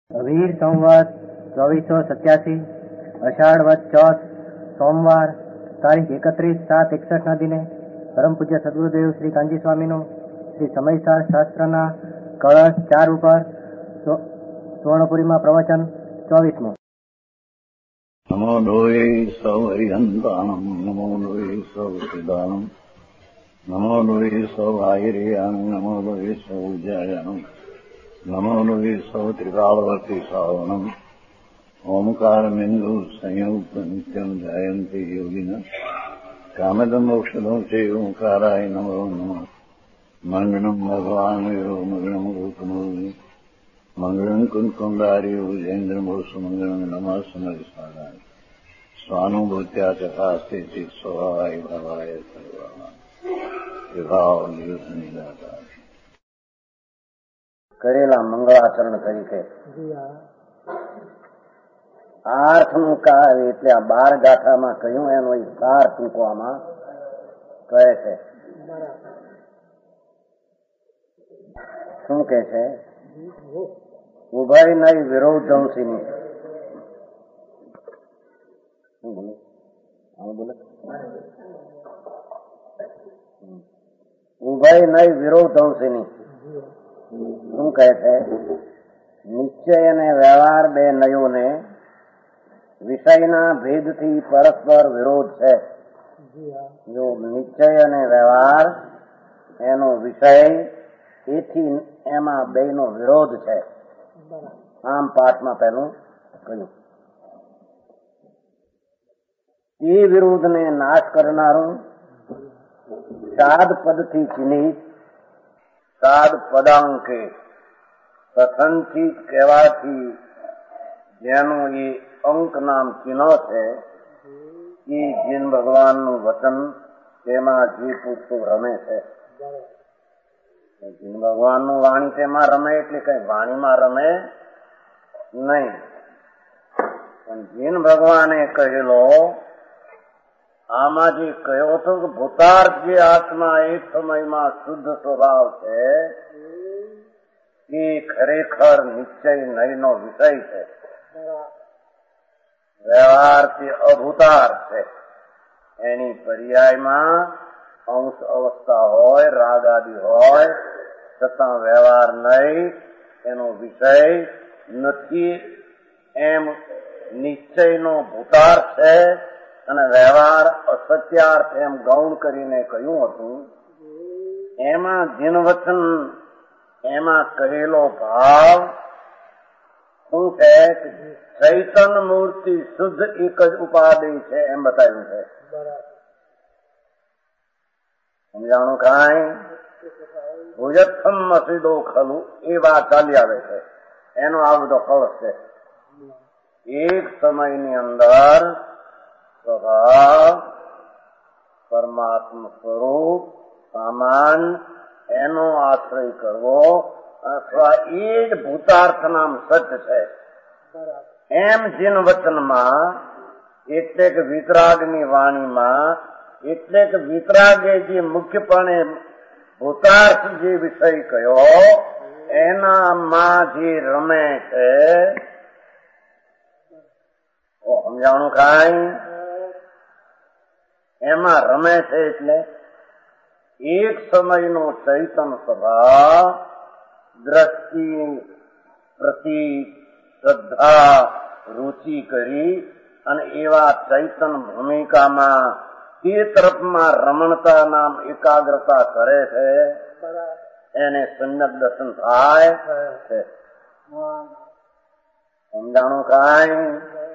વીર સંવત 2487 અષાઢ વદ ચોથ સોમવાર તારીખ 31/7/61 દિને પરમ પૂજ્ય સદગુરુદેવ શ્રી કાંજી સ્વામીનું શ્રી સમયસાર શાસ્ત્રના કળશ 4 ઉપર સુવર્ણપુરીમાં પ્રવચન 24મું. નમો લોહી સૌ હરિહંતાણમ નમો લોહી સૌ સિદ્ધાણમ નમો લોહી સૌ આયર્યાણ નમો લોહી સૌ જયાણમ નમો લોહી સૌ ત્રિકાળવતી સાવણમ ઓમકારમિંદુ સંયુક્ત નિત્યમ જયંતી યોગિન કામદમોક્ષદો છે ઓંકારાય નમો નમઃ. મંગળમ ભગવાન વિરો મંગળમ ગૌતમોની મંગળમ કુંકુંડારી ઉજેન્દ્રમોષ મંગળમ નમઃ સમયસારાય સ્વાનુભૂત્યા ચકાસ્તે ચિત સ્વભાવાય ભાવાય સર્વા વિભાવ નિદાતા કરેલા મંગળાચરણ તરીકે આર્થનું કાવ્ય એટલે આ 12 ગાથામાં કહ્યું એનો સાર ટૂંકવામાં કહે છે. શું કે છે? ઉભય નહીં વિરોધંસીની. શું બોલે? બોલે ઉભય નહીં વિરોધંસીની. શું કહે છે? નિશ્ચય અને વ્યવહાર બે નયોને વિષયના ભેદથી પરસ્પર વિરોધ છે. જો નિશ્ચય અને વ્યવહાર એનો વિષય એથી એમાં બેનો વિરોધ છે. આમ પાઠમાં પહેલું કહ્યું. તે વિરોધને નાશ કરનારું સાદ પદથી ચિહ્નિત સાદ પદાંકે કથનથી કહેવાથી જેનું એ અંક નામ ચિહ્ન છે એ જીન ભગવાનનું વચન તેમાં જે પૂરતું રમે છે. જીન ભગવાનનું વાણી તેમાં રમે એટલે કઈ વાણીમાં રમે નહીં. પણ જીન ભગવાને કહેલો આમાં જે કહ્યો હતો કે ભૂતાર્થ જે આત્મા એક સમયમાં શુદ્ધ સ્વભાવ છે એ ખરેખર નિશ્ચય નહીંનો વિષય છે. વ્યવહાર તે અભૂતાર્થ છે. એની પર્યાયમાં અંશ અવસ્થા હોય, રાગ આદિ હોય, છતાં વ્યવહાર નહીં એનો વિષય નથી. એમ નિશ્ચયનો ભૂતાર્થ છે અને વ્યવહાર અસત્યાર્થ એમ ગૌણ કરીને કહ્યું હતું. એમાં જીનવચન એમાં કહેલો ભાવ શું છે? ચૈતન મૂર્તિ શુદ્ધ એક જ ઉપાધિ છે એમ બતાવ્યું છે. સમજાણું કાંઈ? ભુજત્થમ મસીદો ખલું એ વાત ચાલી આવે છે. એનો આ બધો ફળ છે. એક સમયની અંદર સ્વભાવ પરમાત્મા સ્વરૂપ સામાન એનો આશ્રય કરવો અથવા એ જ ભૂતાર્થ નામ સત્ય છે. એમ જીન વચનમાં એટલે કે વિતરાગની વાણીમાં એટલે કે વિતરાગે જે મુખ્યપણે ભૂતાર્થ જે વિષય કયો એનામાં જે રમે છે સમજાણું કાંઈ? એમાં રમે છે એટલે એક સમયનો ચૈતન સ્વભાવ દ્રષ્ટિ પ્રતીક શ્રદ્ધા રુચિ કરી અને એવા ચૈતન ભૂમિકામાં તે તરફમાં રમણતા નામ એકાગ્રતા કરે છે. એને સમ્યક દર્શન થાય છે. સમજાણું કાંઈ?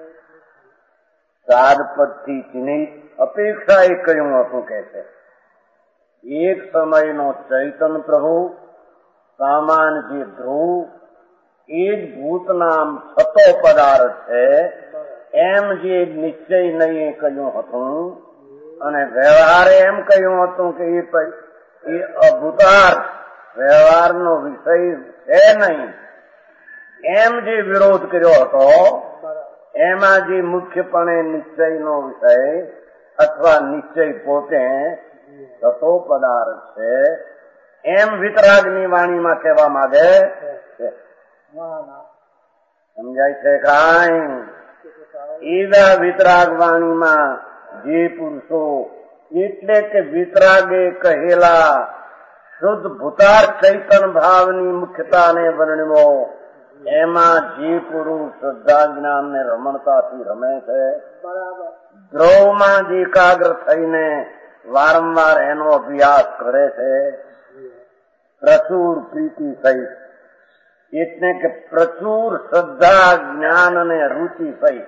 સાદ પદથી ચિહ્નિત અપેક્ષા એ કહ્યું હતું કે છે એક સમયનો ચૈતન પ્રભુ સામાન જે ધ્રુવ એ જ ભૂત નામ છતો પદાર્થ છે. એમ જે નિશ્ચય નહીં કહ્યું હતું અને વ્યવહારે એમ કહ્યું હતું કે એ અભૂતાર્થ વ્યવહારનો વિષય છે નહીં. એમ જે વિરોધ કર્યો હતો એમાં જે મુખ્યપણે નિશ્ચયનો વિષય અથવા નિશ્ચય પોતે છતો પદાર્થ છે એમ વિતરાગની વાણીમાં કહેવા માંગે છે. સમજાય છે કાંઈ? એવા વિતરાગ વાણીમાં જે પુરુષો એટલે કે વિતરાગે કહેલા શુદ્ધ ભૂતાર ચૈતન ભાવની મુખ્યતાને વર્ણવો, એમાં જે પુરુષ શ્રદ્ધા જ્ઞાન ને રમણતાથી રમે છે, દ્રવમાં જે એકાગ્ર થઈને વારંવાર એનો અભ્યાસ કરે છે, પ્રચુર પ્રીતિ સહિત, એટલે કે પ્રચુર શ્રદ્ધા જ્ઞાન અને રુચિ સહિત.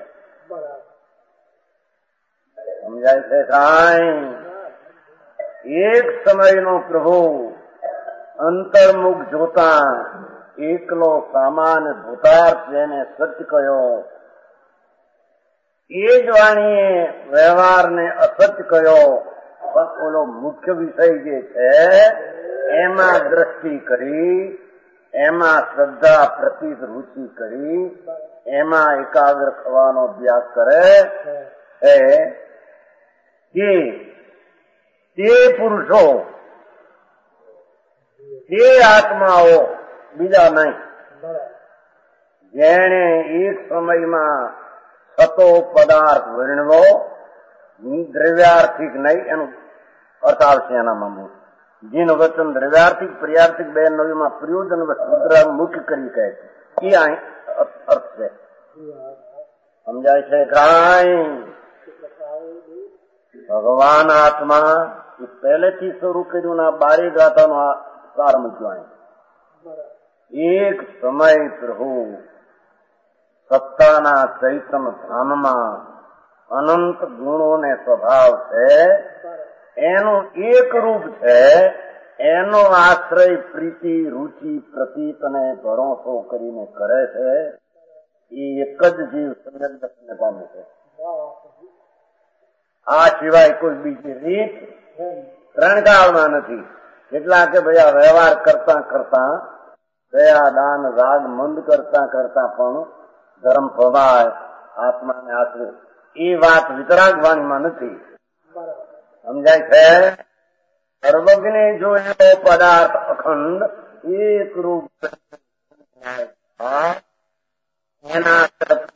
સમજાય છે કાંઈ? એક સમયનો પ્રભુ અંતર્મુખ જોતા એકલો સામાન્ય ભૂતાર્થ જેને સત્ય કહ્યો, એ જ વાણીએ વ્યવહારને અસત્ય કહ્યો, પણ ઓલો મુખ્ય વિષય જે છે એમાં દ્રષ્ટિ કરી, એમાં શ્રદ્ધા પ્રતિ રુચિ કરી, એમાં એકાગ્ર થવાનો અભ્યાસ કરે કે તે પુરુષો, તે આત્માઓ બીજા નહીં, જેણે એક સમયમાં સતો પદાર્થ વર્ણવો, દ્રવ્યાર્થિક નહીં, એનું અર્થ આવશે એનામાં. જીન વચન દ્રવ્યાર્થિક પ્રિયાર્થિક બે નવીમાં પ્રયોજન મુદ્રા મુખ્ય કરી કહે છે, એ અર્થ છે. સમજાય છે કાંઈ? ભગવાન આત્મા એ પહેલેથી શરૂ કર્યું ના બારે ગાથાનો સાર મૂક્યો. એક સમય પ્રભુ સત્તાના ચૈતન ધામમાં અનંત ગુણો ને સ્વભાવ છે, એનું એક રૂપ છે, એનો આશ્રય પ્રીતિ રુચિ પ્રતીત અને ભરોસો કરીને કરે છે, એ એક જ જીવ સમ્યક દર્શનને પામે છે. આ સિવાય કોઈ બીજી રીત ત્રણ કાળમાં નથી. એટલા કે ભાઈ આ વ્યવહાર કરતા કરતા, દયા દાન રાગ મંદ કરતા કરતા પણ ધર્મ પ્રભાય આત્માને આશ્રય, એ વાત વિતરાગ વાણીમાં નથી. સમજાય છે? સર્વજ્ઞે જોયેલો પદાર્થ અખંડ એક રૂપ એના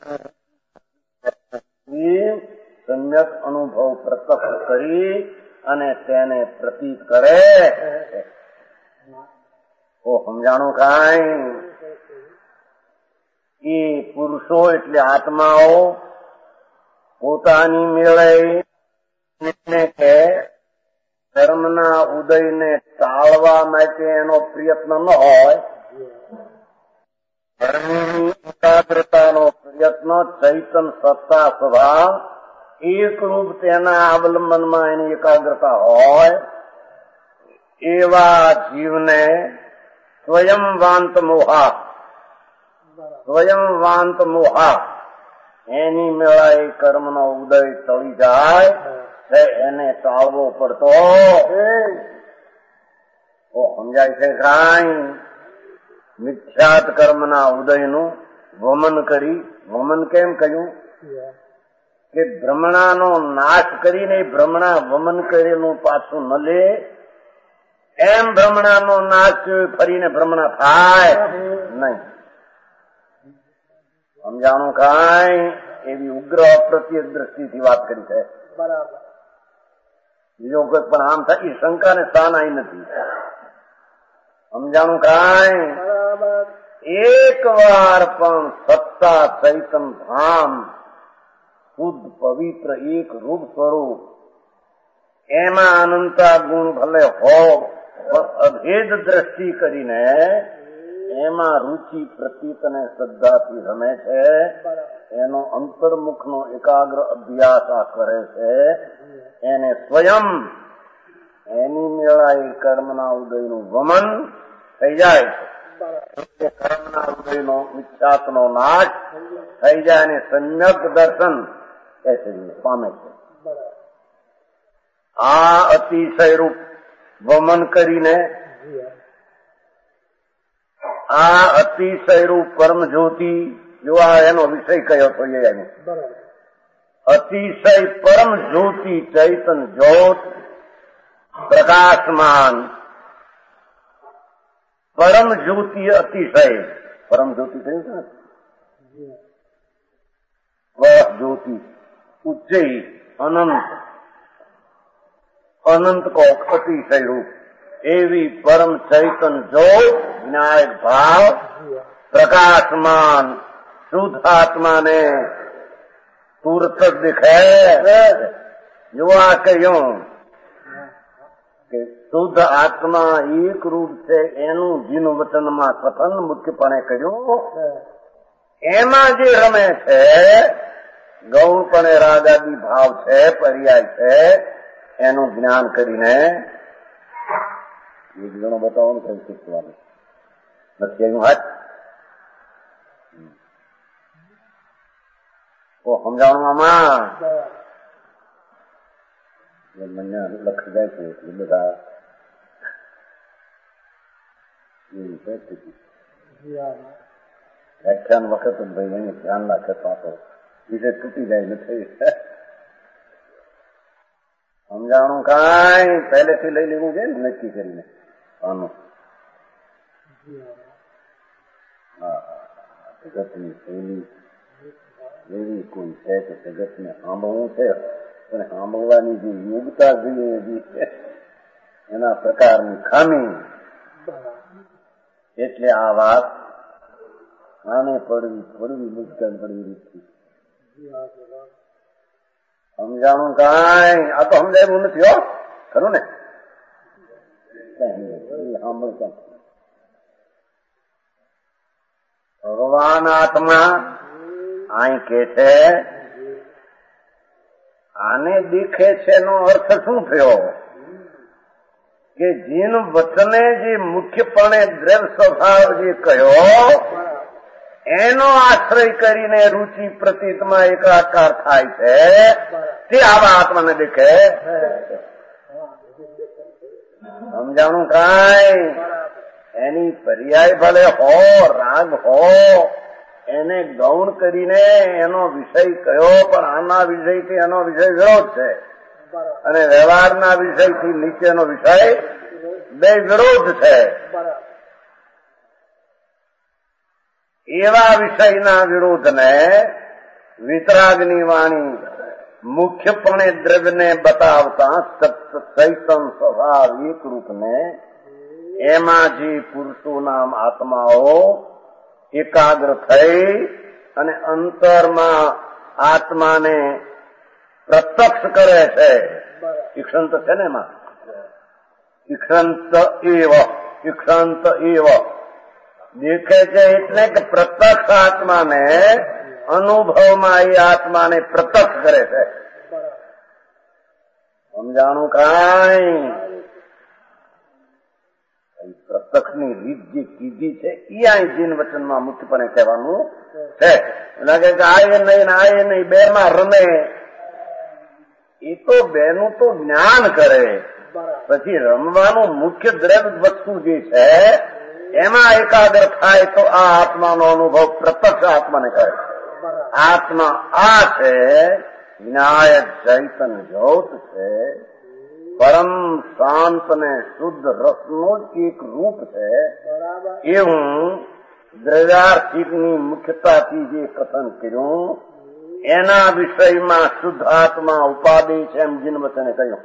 સમ્યક અનુભવ પ્રત્યક્ષ કરી અને તેને પ્રતીત કરે. ઓ સમજાણું કાંઈ? એ પુરુષો એટલે આત્માઓ પોતાની મેળે કે ધર્મના ઉદયને ટાળવા માટે એનો પ્રયત્ન ન હોય, ધર્મની એકાગ્રતાનો પ્રયત્ન, ચૈતન સત્તા સ્વભાવ એક રૂપ તેના અવલંબનમાં એની એકાગ્રતા હોય, એવા જીવને સ્વયંવાંત મોહા એની મેળાએ કર્મનો ઉદય ટળી જાય, એને ટાળવો પડતો. સમજાય છે કાંઈ? મિથ્યાત કર્મના ઉદયનું વમન કરી, વમન કેમ કહ્યું? કે ભ્રમણાનો નાશ કરીને ભ્રમણા વમન કરેલું પાછું ન લે, એમ ભ્રમણાનો નાશ ફરીને ભ્રમણા થાય નહીં. સમજાણું કાંઈ? એવી ઉગ્ર અપ્રત્યક દ્રષ્ટિથી વાત કરી છે. બરાબર. બીજો કોઈ પણ આમ થાય એ શંકાને સ્થાન આવી નથી. સમજાણું કાંઈ? એક વાર પણ સત્તા ચૈતન ધામ શુદ્ધ પવિત્ર એક રૂપ સ્વરૂપ, એમાં અનંતા ગુણ ભલે હો, અભેદ દ્રષ્ટિ કરીને એમાં રુચિ પ્રતીત અને શ્રદ્ધાથી રમે છે, એનો અંતર્મુખનો એકાગ્ર અભ્યાસ આ કરે છે, એને સ્વયં એની મેળાએ કર્મના ઉદયનું વમન થઈ જાય છે. કર્મના ઉદયનો મિથ્યાત્વનો નાશ થઈ જાય અને સમ્યક દર્શન પામે છે. આ અતિશય રૂપ વમન કરીને આ અતિશય રૂપ પરમ જ્યોતિ, જો આ એનો વિષય કયો તો એને અતિશય પરમ જ્યોતિ ચૈતન જ્યોત પ્રકાશમાન પરમ જ્યોતિ અતિશય, પરમ જ્યોતિ કહ્યું છે वह ज्योति उच्चई अनंत अनंत को अतिशय रूप एवी परम चैतन ज्योत विनायक भाव प्रकाशमान शुद्ध आत्मा ने तुरंत दिखे युवा क्यों કે શુદ્ધ આત્મા એક રૂપ છે એનું જીન વચનમાં કથન મુખ્યપણે કર્યું એમાં જે રમે છે ગૌણપણે રાગાદી ભાવ છે પર્યાય છે એનું જ્ઞાન કરીને એક જણો બતાવો ને કઈ શીખવાનું નથી એનું હાથ તો સમજાવવાનું આમાં મને લખી જાય છે એટલે બધા વ્યાખ્યાન વખત ભાઈ એને ધ્યાન રાખે તો વિશે તૂટી જાય નથી સમજાણું કાંઈ પહેલેથી લઈ લેવું છે ને નક્કી કરીને આનું જગતની શૈલી એવી કોઈ છે કે જગતને સાંભળવું છે પણ સાંભળવાની જે યોગ્યતા જોઈએ એના પ્રકારની ખામી એટલે આ વાત આને પડવી મુશ્કેલ પડવી રીતથી સમજાણું કાંઈ આ તો સમજાયું નથી હો ખરું ને સાંભળતા ભગવાન આત્મા અહીં કે છે આને દીખે છે એનો અર્થ શું થયો કે જીન વચને જે મુખ્યપણે દ્રવ્ય સ્વભાવ જે કહ્યો એનો આશ્રય કરીને રુચિ પ્રતીતમાં એકાકાર થાય છે તે આવા આત્માને દેખે સમજાણું કાંઈ એની પર્યાય ભલે હો રાગ હો એને ગૌણ કરીને એનો વિષય કયો પણ આના વિષયથી એનો વિષય વિરોધ છે અને વ્યવહારના વિષયથી નીચેનો વિષય બે વિરોધ છે એવા વિષયના વિરોધને વિતરાગની વાણી મુખ્યપણે દ્રવ્યને બતાવતા ચૈતન સ્વભાવ એક રૂપને એમાં જે પુરુષોના આત્માઓ એકાગ્ર થઈ અને અંતરમાં આત્માને પ્રત્યક્ષ કરે છે ઈક્ષંત છે ને એમાં ઈક્ષંત એવ દેખે છે એટલે કે પ્રત્યક્ષ આત્માને અનુભવમાં એ આત્માને પ્રત્યક્ષ કરે છે સમજાણું કાંઈ પ્રત્યક્ષની રીત જે કીધી છે એ અહીં જીન વચનમાં મુખ્યપણે કહેવાનું છે લાગે કે આ એ નહીં બે માં રમે એ તો બેનું તો જ્ઞાન કરે પછી રમવાનું મુખ્ય દ્રવ્ય વસ્તુ જે છે એમાં એકાગ્ર થાય તો આ આત્માનો અનુભવ પ્રત્યક્ષ આત્માને કરે આત્મા આ છે વિનાયક ચૈતન જ્યોત છે પરમ શાંત ને શુદ્ધ રસનું જ એક રૂપ છે એવું દ્રવ્યાર્થિકની મુખ્યતાથી જે કથન કર્યું એના વિષયમાં શુદ્ધ આત્મા ઉપાદેય છે એમ જીન વચને કહ્યું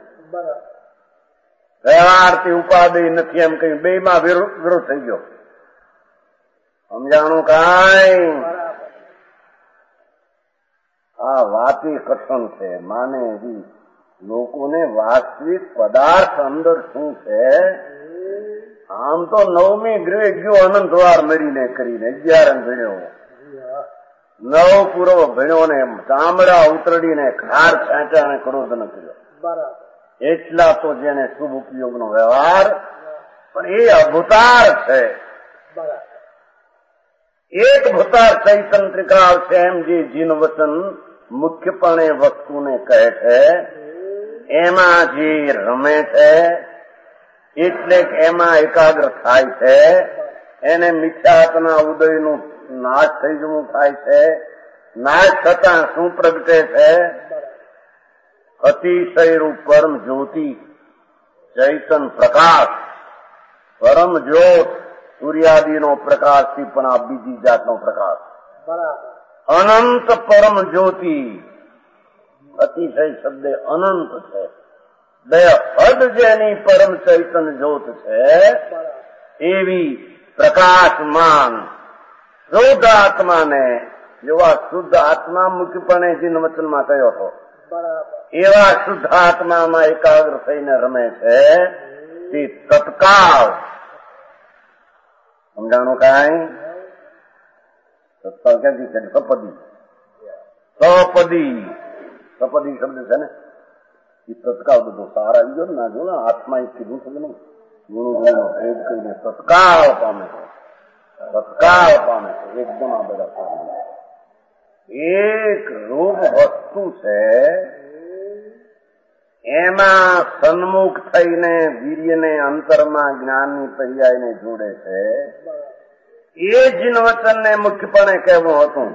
વ્યવહારથી ઉપાદેય નથી એમ કહ્યું બે માં વિરોધ થઈ ગયો સમજાણું કાંઈ આ વાતી કથન છે માને હજી લોકોને વાસ્તવિક પદાર્થ અંદર શું છે આમ તો 9મી ગ્રેડ ગયો અનંતવાર મળીને કરીને 11 ભણ્યો 9 પૂરો ભણ્યો ને ચામડા ઉતરડીને ખાર છાંટ્યા અને ક્રોધ ન કર્યો એટલા તો જેને શુભ ઉપયોગનો વ્યવહાર પણ એ અભૂતાર છે એક ભૂતાર ચૈતંત્રિકા છે એમ જે જીન વચન મુખ્યપણે વસ્તુને કહે છે એમાં જે રમે છે એટલે એમાં એકાગ્ર થાય છે એને મિથ્યાત્મના ઉદયનું નાશ થઈ જવું થાય છે નાશ થતા શું પ્રગટે છે અતિશય રૂપ પરમ જ્યોતિ ચૈતન પ્રકાશ પરમ જ્યોત સૂર્યાદિનો પ્રકાશથી પણ આ બીજી જાતનો પ્રકાશ અનંત પરમ જ્યોતિ, અતિશય શબ્દ અનંત છે. બે હદ જેની પરમ ચૈતન્ય જ્યોત છે એવી પ્રકાશમાન શુદ્ધ આત્માને, જેવા શુદ્ધ આત્મા મુખ્યપણે જીન વચનમાં કયો હતો, એવા શુદ્ધ આત્મામાં એકાગ્ર થઈને રમે છે તે તત્કાળ. સમજાણું કાંઈ? તત્કાળ ક્યાંથી છે? સપદી. સપદી શબ્દ છે ને એ તત્કાળ બધો સાર આવી ગયો ને. ના જો ને આત્મા એ કીધું છે નહીં, ગુણું ભેદ કરીને તત્કાળ પામે છે. એકદમ આ બધા એક રૂપ વસ્તુ છે, એમાં સન્મુખ થઈને વીર્યને અંતરમાં જ્ઞાનની પર્યાયને જોડે છે. એ જીન વચનને મુખ્યપણે કહેવું હતું.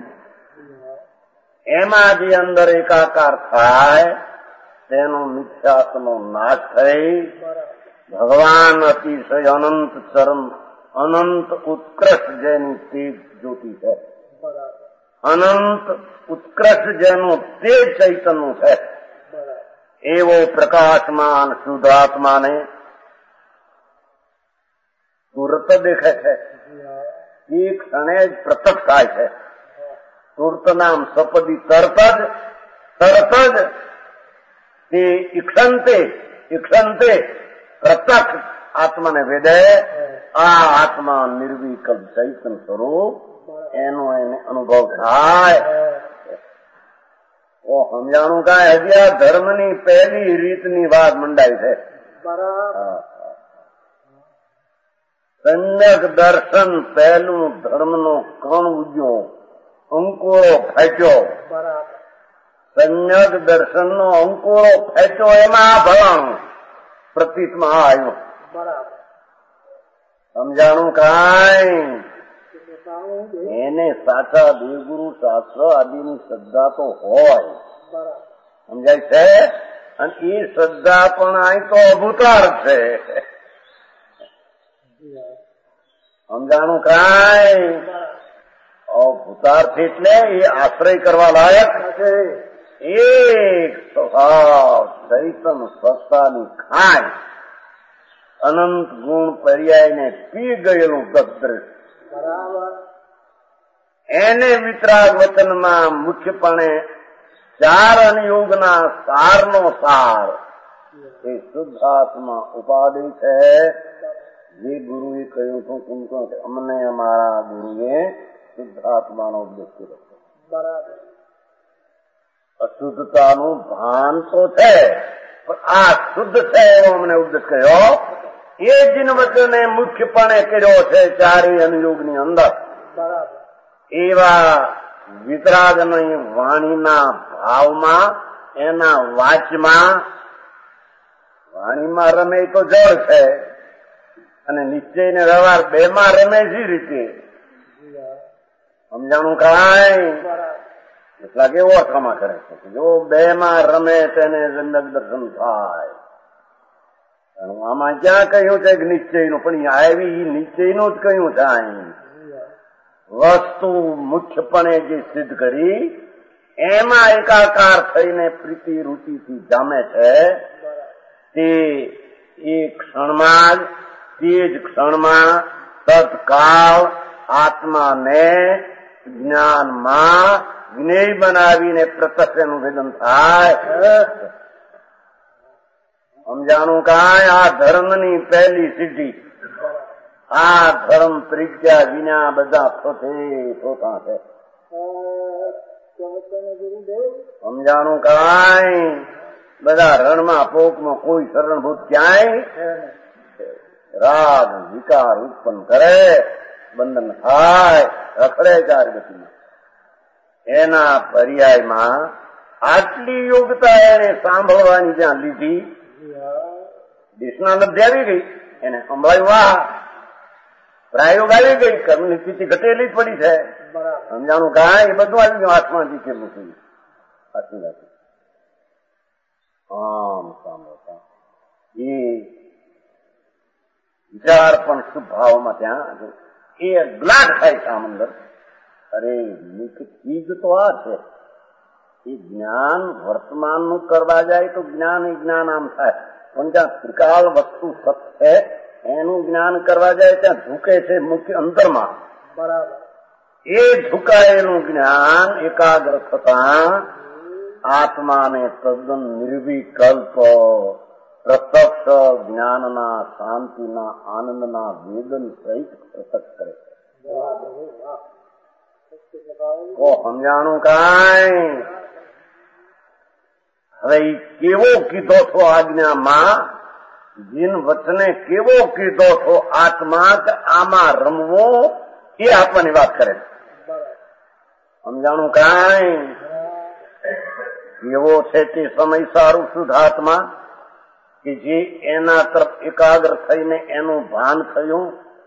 એમાં જે અંદર એકાકાર થાય તેનો મિથ્યાત્વનો નાશ થઈ ભગવાન અતિશય અનંત ચરમ અનંત ઉત્કૃષ્ટ જેની તેજ જ્યોતિ છે, અનંત ઉત્કૃષ્ટ જેનું તેજ ચૈતન્ય છે, એવો પ્રકાશમાન શુદ્ધાત્માને તુરત દેખે છે. એ ક્ષણે જ પ્રત્યક્ષ થાય છે. તુરત નામ સપદી તરત જ તે ઈક્ષંતે પ્રત્યક્ષ આત્માને વેદે. આ આત્મા નિર્વિકલ્પ ચૈતન્ય સ્વરૂપ, એનો એને અનુભવ થાય. ઓ સમજાણું કાંઈ? હજી આ ધર્મની પહેલી રીતની વાત મંડાઈ છે. સમ્યક દર્શન પહેલું ધર્મનો કણ ઉગ્યો, અંકુરો ફેંક્યો. સમ્યક દર્શનનો અંકુરો ફેંક્યો, એમાં આ ભલાણું પ્રતીતમાં આવ્યું. સમજાણું કાંઈ? એને સાચા દેવગુરુ શાસ્ત્ર આદિની શ્રદ્ધા તો હોય, સમજાય છે? અને એ શ્રદ્ધા પણ અહીં તો અભૂતાર છે. સમજાણું કાંઈ? અભૂતાર્થ એટલે એ આશ્રય કરવા લાયક છે. એક સ્વભાવ ચૈતન સત્તાની ખાય અનંત ગુણ પર્યાયને પી ગયેલું તદ્દૃશ, એને વિતરાગ વચનમાં મુખ્યપણે ચાર અનુયોગના સારનો સાર એ શુદ્ધાત્મા ઉપાધિ છે. જે ગુરુએ કહ્યું હતું કુમકો અમને અમારા ગુરુએ શુદ્ધાત્માનો ઉપદેશ કર્યો. અશુદ્ધતાનું ભાન તો છે, પણ આ શુદ્ધ છે એવો અમને ઉપદેશ કર્યો. એ જીન વચને મુખ્યપણે કર્યો છે ચારેય અનુયોગની અંદર. એવા વિતરાગની વાણીના ભાવમાં, એના વાચમાં, વાણીમાં રમે તો જળ છે અને નિશ્ચય ને વ્યવહાર બે માં રમે છે રીતે. સમજાણું કાંઈ? એટલા કેવો અર્થમાં કરે છે જો બે માં રમે તેને જન્મક દર્શન થાય. આમાં ક્યાં કહ્યું છે કે નિશ્ચયનું? પણ આવી નિશ્ચયનું જ કહ્યું છે. અહીં વસ્તુ મુખ્યપણે જે સિદ્ધ કરી એમાં એકાકાર થઈને પ્રીતિ રૂચિથી જામે છે તે એક ક્ષણમાં જ, તે જ ક્ષણમાં તત્કાળ આત્માને જ્ઞાનમાં જ્ઞેય બનાવીને પ્રત્યક્ષ એનું વેદન થાય. સમજાણું કાંઈ? આ ધર્મની પહેલી સિદ્ધિ. આ ધર્મ પ્રજ્ઞા વિના બધા થોતા છે. સમજાણું કાંઈ? બધા રણમાં પોકમાં કોઈ શરણભૂત ક્યાંય રાગ વિકાર ઉત્પન્ન કરે, બંધન થાય, રખડે ચાર ગતિમાં. એના પર્યાયમાં આટલી યોગ્યતા એને સાંભળવાની જ્યાં લીધી, દેશના લબ્ધ આવી ગઈ, એને સંભળાયું. વાહ, પ્રાયોગ આવી ગઈ, કર્મની સ્થિતિ ઘટેલી જ પડી છે. સમજાણું કાંઈ? એ બધું આવી ગયું આત્માથી કેવું થયું. સાચી વાત. આમ સાંભળતા એ વિચાર પણ શુભ ભાવમાં ત્યાં એ ગ્લાટ થાય છે આમ અંદર. અરે મુખ્ય ચીજ તો આ છે. એ જ્ઞાન વર્તમાનનું કરવા જાય તો જ્ઞાન એ જ્ઞાન આમ થાય, પણ જ્યાં ત્રિકાળ વસ્તુ સત છે એનું જ્ઞાન કરવા જાય ત્યાં ઝૂકે છે મુખ્ય અંતરમાં. બરાબર. એ ઝુકાયેલું જ્ઞાન એકાગ્ર થતા આત્માને તદ્દન નિર્વિકલ્પ પ્રત્યક્ષ જ્ઞાનના, શાંતિના, આનંદના વેદન સહિત પ્રત્યક્ષ કરે છે. ઓ સમજાણું કાંઈ? હવે એ કેવો કીધો છો આજ્ઞામાં, જીન વચને કેવો કીધો છો આત્મા કે આમાં રમવો, એ આપવાની વાત કરે છે. સમજાણું કાંઈ? એવો છે તે સમય સારું શુદ્ધાત્મા કે જે એના તરફ એકાગ્ર થઈને એનું ભાન થયું,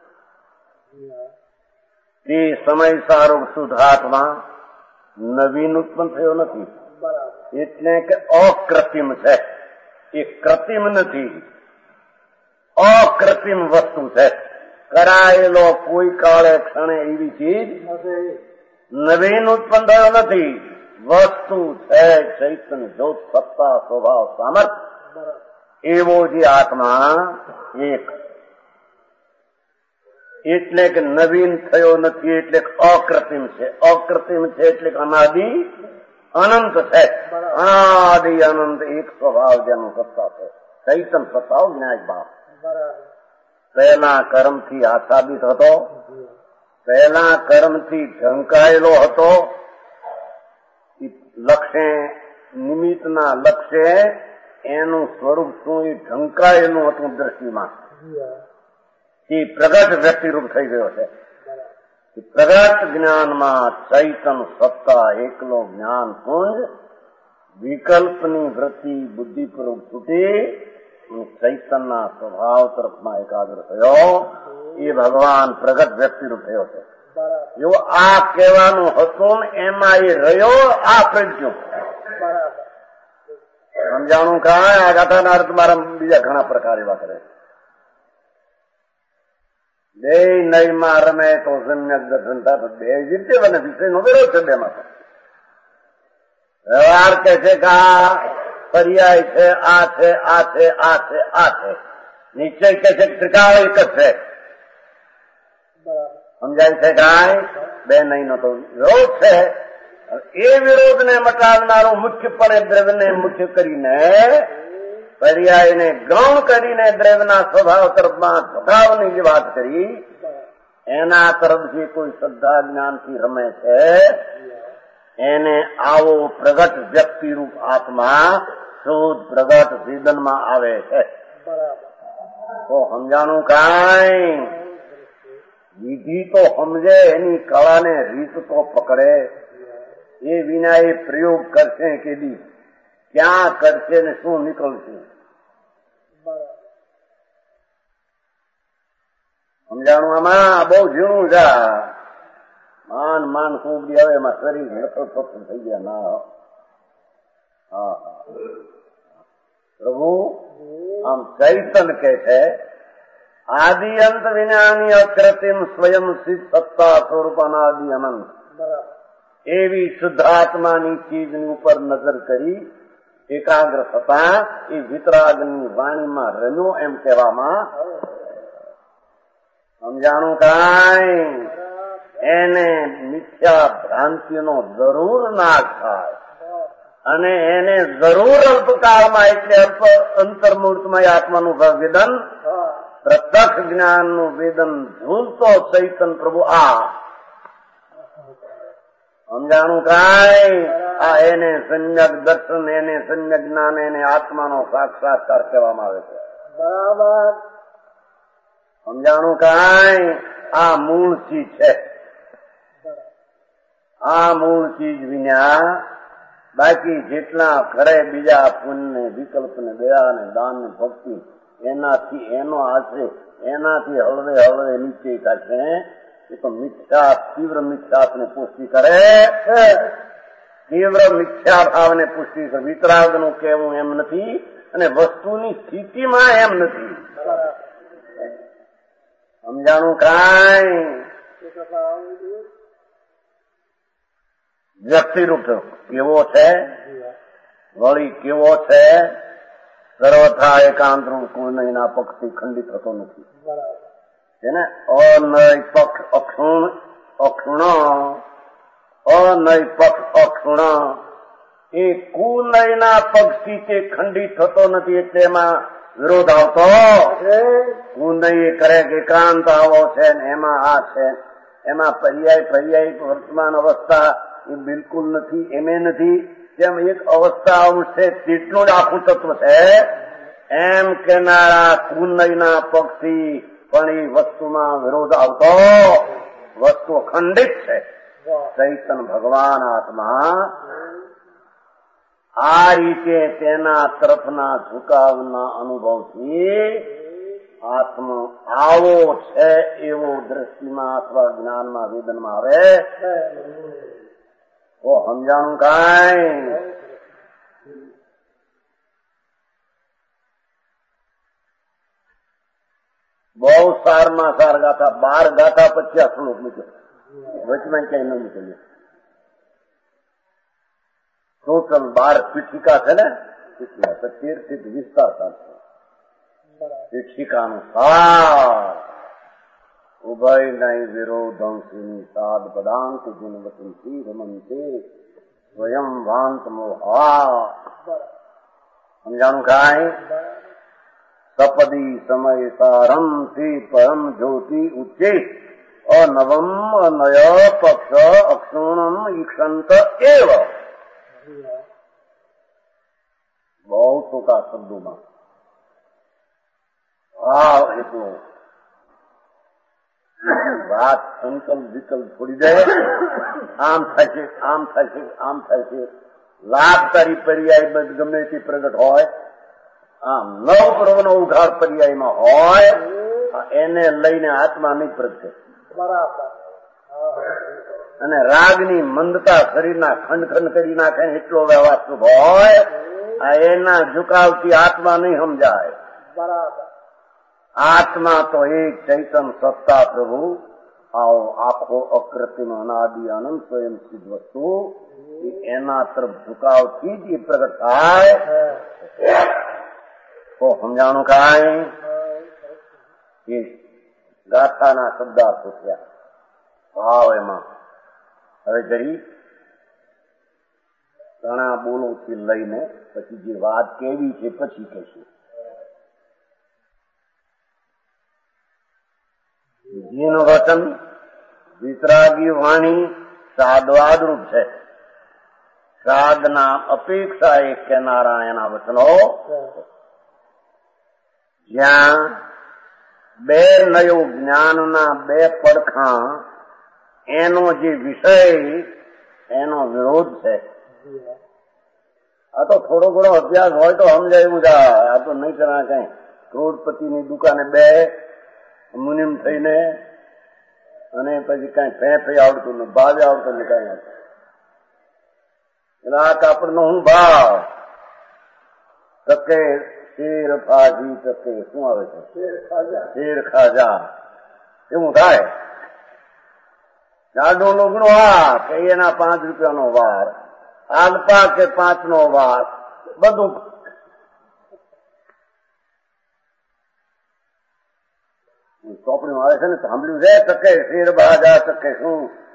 તે સમય સારું શુદ્ધાત્મા નવીન ઉત્પન્ન થયો નથી. એટલે કે અકૃત્રિમ છે, એ કૃત્રિમ નથી, અકૃત્રિમ વસ્તુ છે. કરાયેલો કોઈ કાળે ક્ષણે એવી ચીજ નવીન ઉત્પન્ન થયો નથી. વસ્તુ છે ચૈતન્ય, જ્યોત, સત્તા, સ્વભાવ, સામર્થ્ય, એવો જે આત્મા એક. એટલે કે નવીન થયો નથી, એટલે અકૃત્રિમ છે. અકૃત્રિમ છે એટલે અનાદિ અનંત છે. અનાદિ અનંત એક સ્વભાવ જેનું સત્તા છે, ચૈતન્ય સત્તા, જ્ઞાય ભાવ. પહેલા કર્મથી આચ્છાદિત હતો, પહેલા કર્મથી ઢંકાયેલો હતો. લક્ષ્ય નિમિત્તના લક્ષ્ય એનું સ્વરૂપ શું એ ઢંકાયેલું હતું દ્રષ્ટિમાં, એ પ્રગટ વ્યક્તિરૂપ થઈ ગયો છે. પ્રગટ જ્ઞાનમાં ચૈતન સત્તા એકલો જ્ઞાન પુંજ વિકલ્પની વૃત્તિ બુદ્ધિપૂર્વક છૂટી ચૈતનના સ્વભાવ તરફમાં એકાગ્ર થયો. એ ભગવાન પ્રગટ વ્યક્તિરૂપ થયો છે. જો આ કહેવાનું હતું એમાં એ રહ્યો આ પ્રજ્ઞો. સમજાણું કાંઈ? આ ગાથાના અર્થ મારા બીજા ઘણા પ્રકાર એવા કરે. બે નયમાં રમે તો સમ્યક દર્શન થાય, બે રીતે બને, વિષયનો વિરોધ છે બેમાં. વ્યવહાર કે છે કે આ પર્યાય છે, આ છે, આ છે, આ છે, આ છે. નિશ્ચય કે છે ત્રિકાળ એક જ છે. સમજાય છે કાંઈ? બે નયનો તો વિરોધ છે. એ વિરોધને મટાડનારું મુખ્યપણે દ્રવ્યને મુખ્ય કરીને, પર્યાયને ગૌણ કરીને દ્રવ્યના સ્વભાવ તરફમાં ઝુકાવની જે વાત કરી, એના તરફ જે કોઈ શ્રદ્ધા જ્ઞાનથી રમે છે એને આવો પ્રગટ વ્યક્તિરૂપ આત્મા શુદ્ધ પ્રગટ વેદનમાં આવે છે. તો સમજાણું કાંઈ? વિધિ તો સમજે, એની કળાને રીત તો પકડે. એ વિના એ પ્રયોગ કરશે કે દી ક્યાં કરશે ને શું નીકળશે? સમજાણું? આમાં બહુ ઝીણું છે. માન માન કુંબડી આવે એમાં શરીર લથો થઈ ગયા. ના, હા હા, પ્રભુ આમ ચૈતન કે છે આદિ અંત વિનાની અકૃત્રિમ સ્વયં સિદ્ધ સત્તા સ્વરૂપ અનાદિ અનંત. એવી શુદ્ધાત્માની ચીજની ઉપર નજર કરી એકાગ્ર થતા એ વિતરાગની વાણીમાં રમ્યો એમ કહેવામાં. સમજાણું કાંઈ? એને મિથ્યા ભ્રાંતિનો જરૂર નાશ થાય અને એને જરૂર અલ્પકાળમાં, એટલે અલ્પ અંતર્મૂર્તમય આત્માનું વેદન, પ્રત્યક્ષ જ્ઞાનનું વેદન ઝૂલતો ચૈતન પ્રભુ આ. સમજાણું કાંઈ? આ એને સમ્યક દર્શન, એને સમ્યક જ્ઞાન, એને આત્માનો સાક્ષાત્કાર કહેવામાં આવે છે. બરાબર. સમજાણું કાંઈ? આ મૂળ ચીજ છે. આ મૂળ ચીજ વિના બાકી જેટલા ખરે બીજા પુણ્ય, વિકલ્પને, દયાને, દાનને, ભક્તિ, એનાથી એનો આશરે એનાથી હળવે હળવે નીચે થશે. એ તો મિથ્યા, તીવ્ર મિથ્યાને પુષ્ટિ કરે છે. તીવ્ર મિથ્યા ભાવને પુષ્ટિ કરે. વિતરાગનું કહેવું એમ નથી અને વસ્તુની સ્થિતિમાં એમ નથી. સમજાણું કાંઈ? વ્યક્તિરૂપ કેવો છે, વળી કેવો છે, સર્વથા એકાંત રૂપ કોઈના પક્ષથી ખંડિત થતો નથી. છે ને અનય પક્ષ અક્ષુણ અક્ષુણ અનય પક્ષ અક્ષુણ એ કુનયના પક્ષથી તે ખંડિત થતો નથી. એટલે એમાં વિરોધ આવતો કુનય કરે કે એકાંત આવો છે ને એમાં આ છે, એમાં પર્યાય વર્તમાન અવસ્થા એ બિલકુલ નથી. એમે નથી જેમ એક અવસ્થા છે તેટલું જ આખું તત્વ છે, એમ કેનારા કુનયના પક્ષથી પણ એ વસ્તુમાં વિરોધ આવતો. વસ્તુ ખંડિત છે. ચૈતન ભગવાન આત્મા આ રીતે તેના તરફના ઝુકાવના અનુભવથી આત્મ આવો છે એવો દ્રષ્ટિમાં અથવા જ્ઞાનમાં વેદનમાં આવે તો સમજાણું કાંઈ. બહુ સારમાં સાર ગાથા 12 ગાથા 50 શ્લોક મૂક્યો, વચમાં ક્યાંય ન મૂકેલું. ટોટલ 12 પીઠિકા છે ને, 13 થી 20 ચાલશે. પીઠિકાનું સાર ઉભય નહીં વિરોધંશિની સાદ પદાંત ગુણવતી રમંતે સ્વયં વાંત મોહા. સમજાણું કાંઈ. સપદી સમય સારમથી પરમ જ્યોતિ ઉચ્ચે અનવમ અનય પક્ષ અક્ષુણમ ઈક્ષંત એવ. બહુ ટૂંકા શબ્દોમાં ભાવ એટલો વાત સંકલ્પ વિકલ્પ છોડી દે. આમ થાય છે, આમ થાય છે, આમ થાય છે. લાભકારી પર્યાય ગમે તે પ્રગટ હોય, આમ નવ પર્વનો ઉઘાડ પર્યાયમાં હોય એને લઈને આત્મા નહીં પ્રગટે. અને રાગની મંદતા શરીરના ખંડ કરી નાખે એટલો વ્યવહાર શુભ હોય, એના ઝુકાવથી આત્મા નહીં સમજાય. આત્મા તો એક ચૈતન સત્તા પ્રભુ આવો આખો અકૃત્રિમ અનાદિ આનંદ સ્વયં સિદ્ધ વસ્તુ એના તરફ ઝુકાવથી જ એ પ્રગટ થાય તો સમજાણું કાંઈ. એ ગાથાના શબ્દાર્થો થયા. ભાવ એમાં હવે કરી ઘણા બોલોથી લઈને પછી જે વાત કેવી છે પછી કહેશું. જીનું વચન વિતરાગી વાણી સાદવાદરૂપ છે. સાદના અપેક્ષા એ કહેનારા એના વચનો જ્યાં બે નયો જ્ઞાનના બે પડખાં એનો જે વિષય એનો વિરોધ છે. આ તો થોડો ઘણો અભ્યાસ હોય તો સમજાય એવું જાય. આ તો નહીં કરા કઈ કરોડપતિની દુકાને બે મુનિમ થઈને અને પછી કઈ ફે આવડતું ને ભાવે આવડતું ને કઈ આવતું. એટલે આ કાપડ નો હું ભાવ તકે શેર ફાજી તકે શું આવે છે શેર ખાજા એવું થાય. જાડો લુગડો આ કે એના 5 રૂપિયાનો વાર, આલપા કે 5 નો વાર, બધું ચોપડીમાં આવે છે ને સાંભળ્યું છે. તકે શેર બાજા તકે શું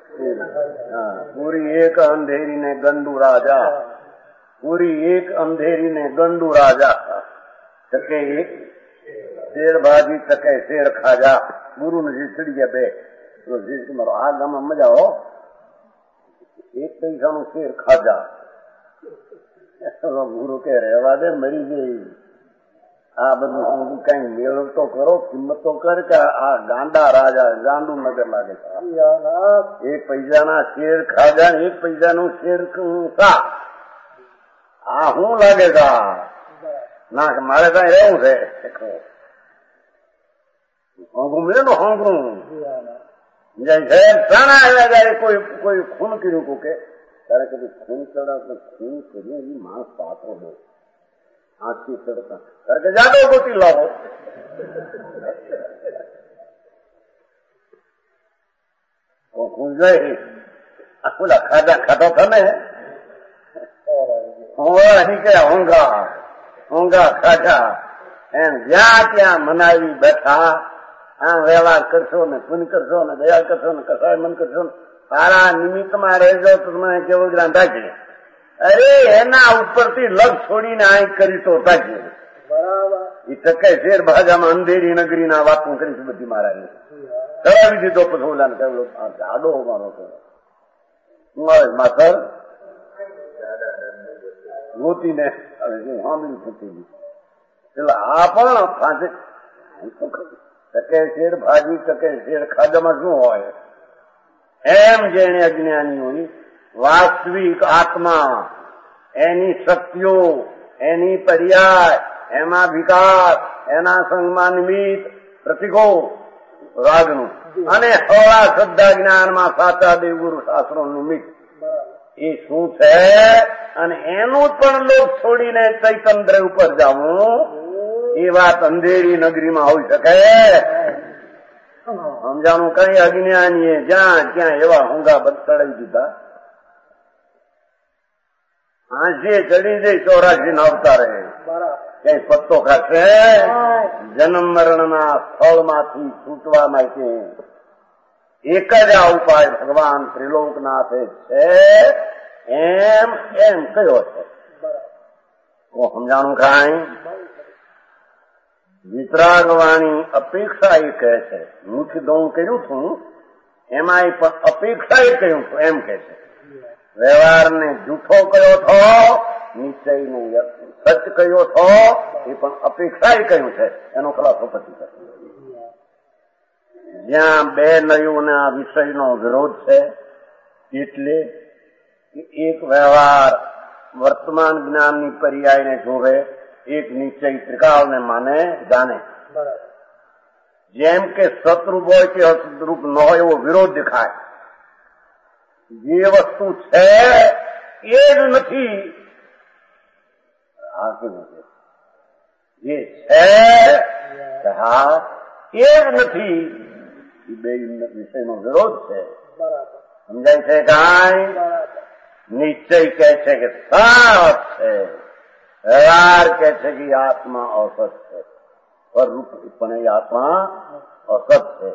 પૂરી એક અંધેરી ને ગંડુ રાજા, પૂરી એક અંધેરી ને ગંડુ રાજા, તકે એક શેર ભાજી તકે શેર ખાજા. ગુરુ ને જે ચડી ગયા બે મારો આ ગામમાં મજા હો, 1 પૈસાનું શેર ખાજા. ગુરુ કે રહેવા દે મરી ગઈ. આ બધું કઈ મેળ તો કરો, કિંમત તો કર કે આ ગાંડા રાજા ગાંડું નગર લાગે છે. 1 પૈસાના શેર ખાજા, 1 પૈસાનું શેર સા. આ શું લાગે છે? ના મારે કઈ રહેવું છે. હોંગું મળે ને હોંગું જાય કોઈ ખૂન કર્યું કો કે તારે કદી ખૂન ચડાવ ખૂન કર્યું એ માણસ પાત્રો હોય આંખી ચડતા તારે કે જાડો ગોતી લાવો. ખૂન જાય ઓલા ખાધા ખાધા હતા ને ઊંઘા ખાધા એમ જ્યાં ત્યાં મનાવી બેઠા. આમ વ્યવહાર કરશો ને પુન કરશો ને દયા કરશો ને કસાય મન કરશો ને સારા નિમિત્તમાં રહેજો તો મને કેવું જ્ઞાન રાખીએ. અરે એના ઉપરથી લગ છોડીને આ કરી તો તાકીએ. એ ટકે શેર ભાજામાં અંધેરી નગરી ના વાતો કરીશ બધી મારા કરાવી દીધો. પછી ઓલા ને કહ્યું આડો મારો માથર ગોતીને સાંભળી ફૂટી ગઈ. એટલે આ પણ ફાંસે ટકે શેર ભાજી ટકે શેર ખાધામાં શું હોય એમ જેને અજ્ઞાની હોય વાસ્તવિક આત્મા એની શક્તિઓ એની પર્યાય એમાં વિકાસ એના સંગમાં નિમિત્ત પ્રતિકો રાગનું અને હળા શ્રદ્ધા જ્ઞાનમાં સાચા દેવગુરુ શાસ્ત્રો નિમિત્ત એ શું છે અને એનું પણ લોક છોડીને ચૈતન દ્રવ્ય ઉપર જવું એ વાત અંધેરી નગરીમાં હોઈ શકે. સમજાણું કઈ અજ્ઞાનીએ જ્યાં ક્યાં એવા ઊંઘા બચડાવી દીધા. આંસી ચડી જઈ 84 ના અવતારે કઈ પત્તો ખાશે. જન્મ મરણના સ્થળમાંથી છૂટવા માટે એક જ આ ઉપાય ભગવાન ત્રિલોકનાથે છે એમ કયો છે. સમજાણું કાંઈ વિતરાગવાણી અપેક્ષા એ કહે છે. મુખ્ય દોણ કર્યું છું એમાં એ પણ અપેક્ષા એ કહ્યું છું એમ કે છે. વ્યવહારને જૂઠો કયો છો નિશ્ચયને સચ કયો છો એ પણ અપેક્ષા એ કહ્યું છે. એનો ખલાસો પછી કરે. જ્યાં બે નયોના વિષયનો વિરોધ છે એટલે એક વ્યવહાર વર્તમાન જ્ઞાનની પર્યાયને જોવે એક નિશ્ચય ત્રિકાળને માને જાણે. જેમ કે સતરૂપ હોય કે અસતરૂપ ન હોય એવો વિરોધ દેખાય. જે વસ્તુ છે એ જ નથી જે છે હા એ જ નથી એ બે વિષયનો વિરોધ છે. સમજાય છે કાંઈ? નિશ્ચય કહે છે કે સાત છે. વ્યવહાર કહે છે કે આત્મા અસત છે. સ્વરૂપ પણ એ આત્મા અસત છે.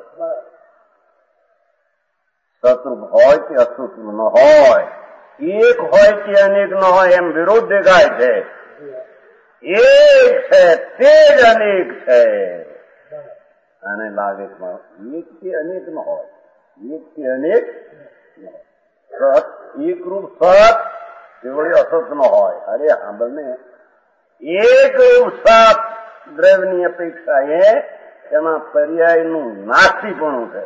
સતરૂપ હોય કે અસતરૂપ ન હોય એક હોય કે અનેક ન હોય એમ વિરોધ દેખાય છે. એક છે તે જ અનેક છે. અને લાગે એક કે અનેક ન હોય એક કે અનેક સત એક રૂપ સત તે વળી અસત ન હોય. અરે સાંભળને એક રૂપ સત દ્રવ્યની અપેક્ષા એ તેમાં પર્યાયનું નાસ્તિપણું છે.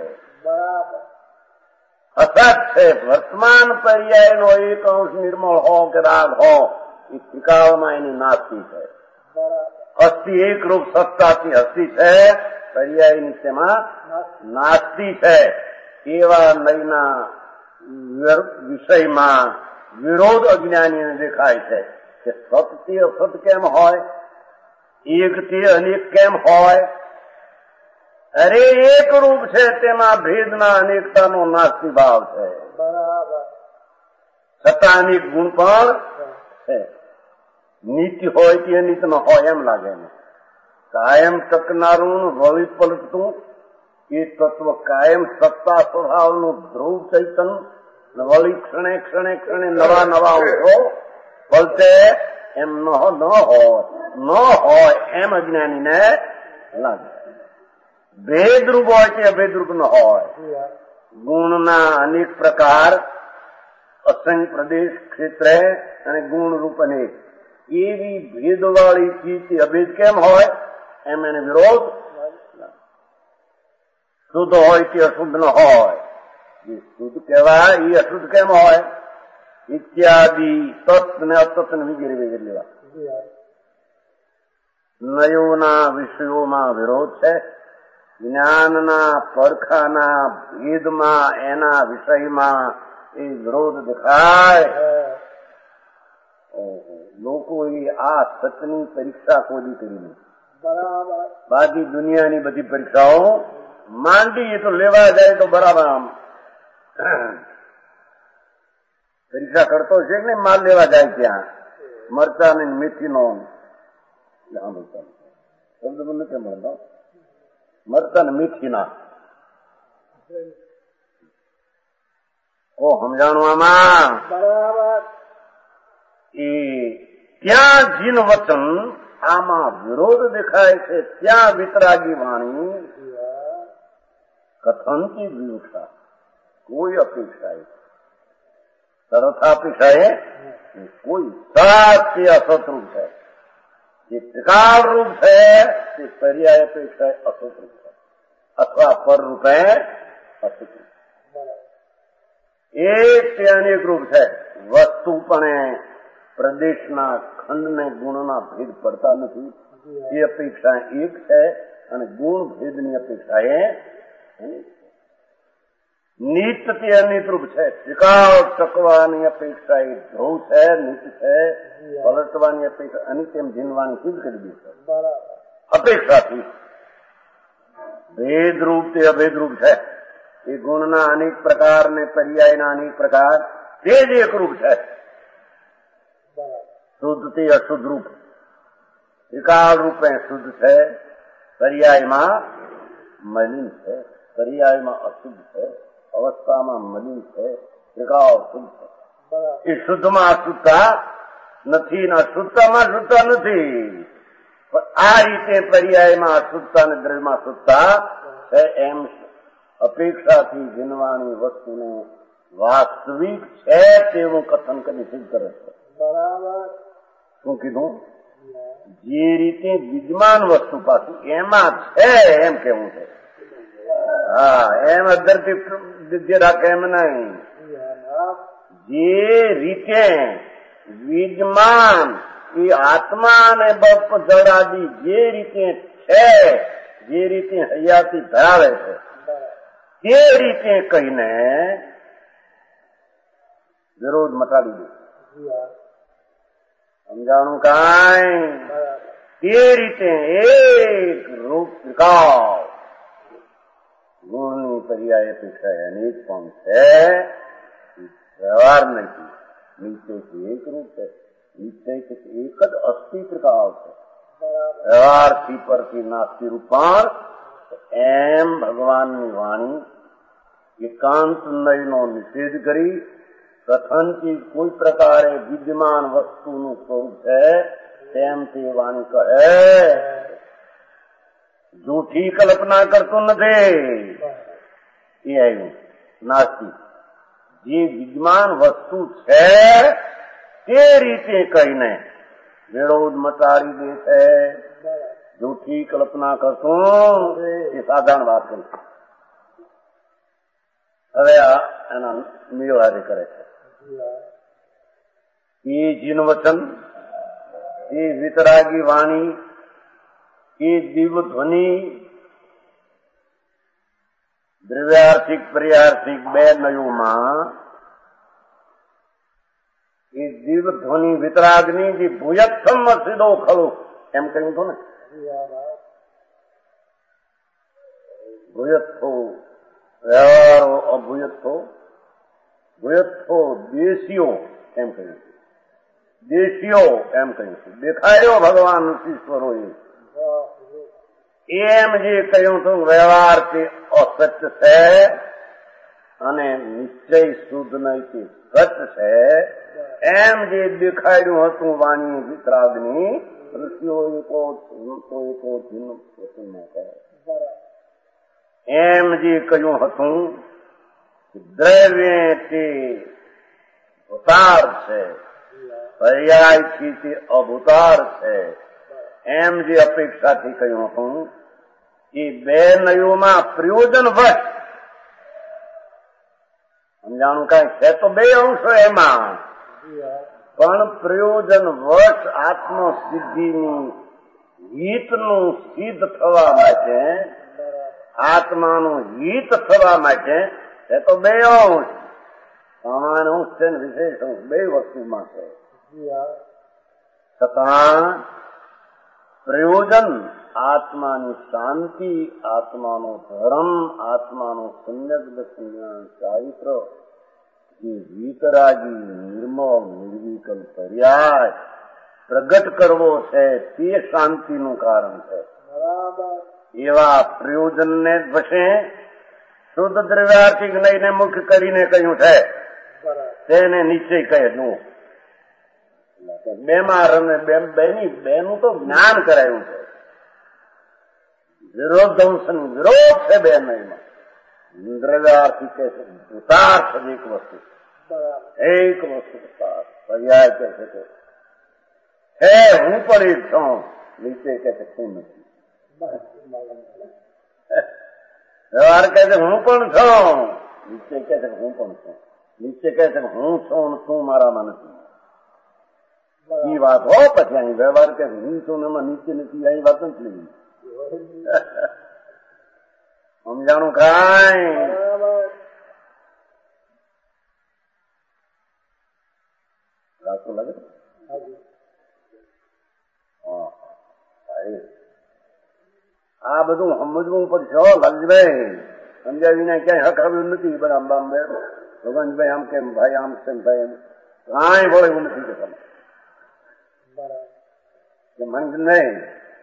અસત છે. વર્તમાન પર્યાયનો એક અંશ નિર્મળ હો કે રાગ હો એ ત્રિકાળમાં એની નાસ્તી છે. અસ્થિ એક રૂપ સત્તાથી અસ્થિ છે. પર્યાયની તેમાં નાસ્તી છે. એવા નયના વિષયમાં વિરોધ અજ્ઞાનીને દેખાય છે કે સતથી અસત કેમ હોય એકથી અનેક કેમ હોય. અરે એક રૂપ છે તેમાં ભેદના અનેકતાનો નાસ્તી ભાવ છે. છતાં અનેક ગુણ પણ છે. નીતિ હોય કે અનિત ન હોય એમ લાગે ને. કાયમ ટકનારું વળી પલટતું એ તત્વ કાયમ સત્તા સ્વભાવનું ધ્રુવ ચૈતન વળી ક્ષણે ક્ષણે ક્ષણે નવા નવા ઉઠો પલટે એમ ન હોય એમ અજ્ઞાનીને લાગે. ભેદરૂપ હોય કે અભેદરૂપ ન હોય. ગુણના અનેક પ્રકાર અસંગ પ્રદેશ ક્ષેત્રે અને ગુણ રૂપ અનેક એવી ભેદવાળી ચીજ અભેદ કેમ હોય એમ એને વિરોધ. શુદ્ધ હોય કે અશુદ્ધ ન હોય. જે શુદ્ધ કહેવાય એ અશુદ્ધ કેમ હોય ઇત્યાદિ તત્વ ને અતત્વ વગેરે વગેરે લેવા નયોના વિષયોમાં વિરોધ છે. જ્ઞાનના પરખાના ભેદમાં એના વિષયમાં એ વિરોધ દેખાય. લોકો એ આ સતની પરીક્ષા ખોદી કરી બાકી દુનિયાની બધી પરીક્ષાઓ માંડી તો લેવા જાય તો બરાબર આમ પરીક્ષા કરતો છે કે નહીં, માલ લેવા જાય ત્યાં મરચા ને મીઠીનો શબ્દ નથી મળતો, મરચા ને મીઠીના ઓ સમજાણું આમાં. બરાબર. એ ત્યાં જીન વચન આમાં વિરોધ દેખાય છે, ત્યાં વિતરાગી વાણી કથનથી વિવક્ષા કોઈ અપેક્ષા તરત અપેક્ષા કોઈ સત અસતરૂપ છે, જે ત્રિકાળ રૂપ છે તે પર્યાય અપેક્ષા અસતરૂપ છે અથવા પર રૂપે અસતરૂપ. એક તે અનેક રૂપ છે. વસ્તુ પણ પ્રદેશના ખંડને ગુણના ભેદ પડતા નથી, એ અપેક્ષા એક છે અને ગુણ ભેદની અપેક્ષા એ નિત્ય તે અનિતરૂપ છે. ત્રિકાળ ટકવાની અપેક્ષા એ ધ્રુવ છે, નિત્ય છે. પલટવાની અપેક્ષા અનિત્યમ જીનવાની સિદ્ધ કરી દે છે અપેક્ષાથી. ભેદરૂપ તે અભેદરૂપ છે. એ ગુણના અનેક પ્રકાર ને પર્યાયના અનેક પ્રકાર તે જ એક રૂપ છે. શુદ્ધ તે અશુદ્ધ રૂપ ત્રિકાળ રૂપે શુદ્ધ છે, પર્યાયમાં મલિન છે, પર્યાયમાં અશુદ્ધ છે, અવસ્થામાં મલિન છે, ત્રિકાળ શુદ્ધ છે. એ શુદ્ધમાં અશુદ્ધતા નથી ને અશુદ્ધતામાં શુદ્ધતા નથી, પણ આ રીતે પર્યાયમાં અશુદ્ધતા અને દ્રવ્યમાં શુદ્ધતા છે. એમ અપેક્ષાથી જીનવાની વસ્તુને વાસ્તવિક છે તેવું કથન કરી સિદ્ધ કરે છે. બરાબર. શું કીધું? જે રીતે વિદ્યમાન વસ્તુ પાછું એમાં છે એમ કેવું છે. હા, એમ અંદરથી રાખે એમ નહીં. જે રીતે વિદ્યમાન એ આત્મા અને બપ જળ આદિ જે રીતે છે, જે રીતે હયાતી ધરાવે છે તે રીતે કહીને વિરોધ મટાડી દે. સમજાણું કાંઈ? તે રીતે એક રૂપ ત્રિકાળ ગુણની પર્યાય અપેક્ષા અનેક પણ છે. વ્યવહાર નથી. નિશ્ચય એક રૂપ છે, નિશ્ચય એક જ અસ્થિ ત્રિકાળ છે. વ્યવહારથી પરથી નાસ્તિ રૂપ પણ એમ ભગવાનની વાણી એકાંત નયનો નિષેધ કરી કથનથી કોઈ પ્રકારે વિદ્યમાન વસ્તુનું સ્વરૂપ છે તેમ તે વાણી કહે. જૂઠી કલ્પના કરતું નથી. એ આવ્યું નાસ્તિ. જે વિદ્યમાન વસ્તુ છે તે રીતે કહીને વિરોધ મટાડી દે છે. જૂઠી કલ્પના કરતું એ સાધારણ વાત કરી. હવે એના નિર્વાહે કરે છે. એ જીન વચન, એ વિતરાગી વાણી, એ દિવ્ય ધ્વનિ દ્રવ્યાર્થિક પર્યાર્થિક બે નયોમાં એ દિવ્ય ધ્વનિ વિતરાગની જે ભૂયત્થમ સીધો ખરું એમ કહ્યું હતું ને. ભૂયત્થો વ્યવહારો અભૂયત્થો, ભૂયત્થો દેશીઓ એમ કહ્યું છે. દેશીઓ એમ કહ્યું છે. દેખાયો ભગવાન ઈશ્વરોએ એમ જે કહ્યું હતું વ્યવહાર તે અસત્ય છે અને નિશ્ચય શુદ્ધ નહીં તે સત્ય છે. એમ જે દેખાડ્યું હતું વાણી વિતરાગની ઋષિઓએ એમ જે કહ્યું હતું દ્રવ્ય તે ભૂતાર છે, પર્યાયથી તે અભૂતાર છે. એમ જે અપેક્ષાથી કહ્યું હતું એ બે નયોમાં પ્રયોજન વશ સમજાણું કઈ છે તો બે અંશો એમાં, પણ પ્રયોજન વશ આત્મ સિદ્ધિની હિતનું સિદ્ધ થવા માટે, આત્માનું હિત થવા માટે એ તો બે અંશ, સમાન અંશ છે ને વિશેષ અંશ બે વસ્તુમાં છે. છતાં પ્રયોજન આત્માની શાંતિ, આત્માનો ધર્મ, આત્માનું સંયગ્ધ ચારિત્ર કે વીતરાગી નિર્મળ નિર્વિકલ્પ પર્યાય પ્રગટ કરવો છે તે શાંતિનું કારણ છે. એવા પ્રયોજનને જ વશે શુદ્ધ દ્રવ્યાર્થિક લઈને મુખ્ય કરીને કહ્યું છે તેને નિશ્ચય કહેલું. બેમાં રમે બેનું તો જ્ઞાન કરાયું છે. વિરોધ છે બે નહીમાં. દ્રવ્યાર્થિક કહે છે ઉતાર્થ એક વસ્તુ પર્યાય કહે છે હે હું પણ એક છું. નીચે કહે છે હું નથી. વ્યવહાર કહે છે હું પણ છું. નીચે કહે છે હું પણ છું. નીચે કહે છે હું છું તું મારામાં નથી. એ વાત હો પછી અહીં વ્યવહાર કહે હું છું ને એમાં નીચે નથી. અહીં વાત નથી લેવી. સમજાણું કાંઈ રાતો લાગે. આ બધું સમજવું પડશે લાલજીભાઈ. સમજ્યા વિના ક્યાંય હક આવ્યું નથી. બધા ભગવાનભાઈ આમ કેમ ભાઈ આમ કેમ ભાઈ એમ કાંઈ બોલે એવું નથી કે મન નહીં.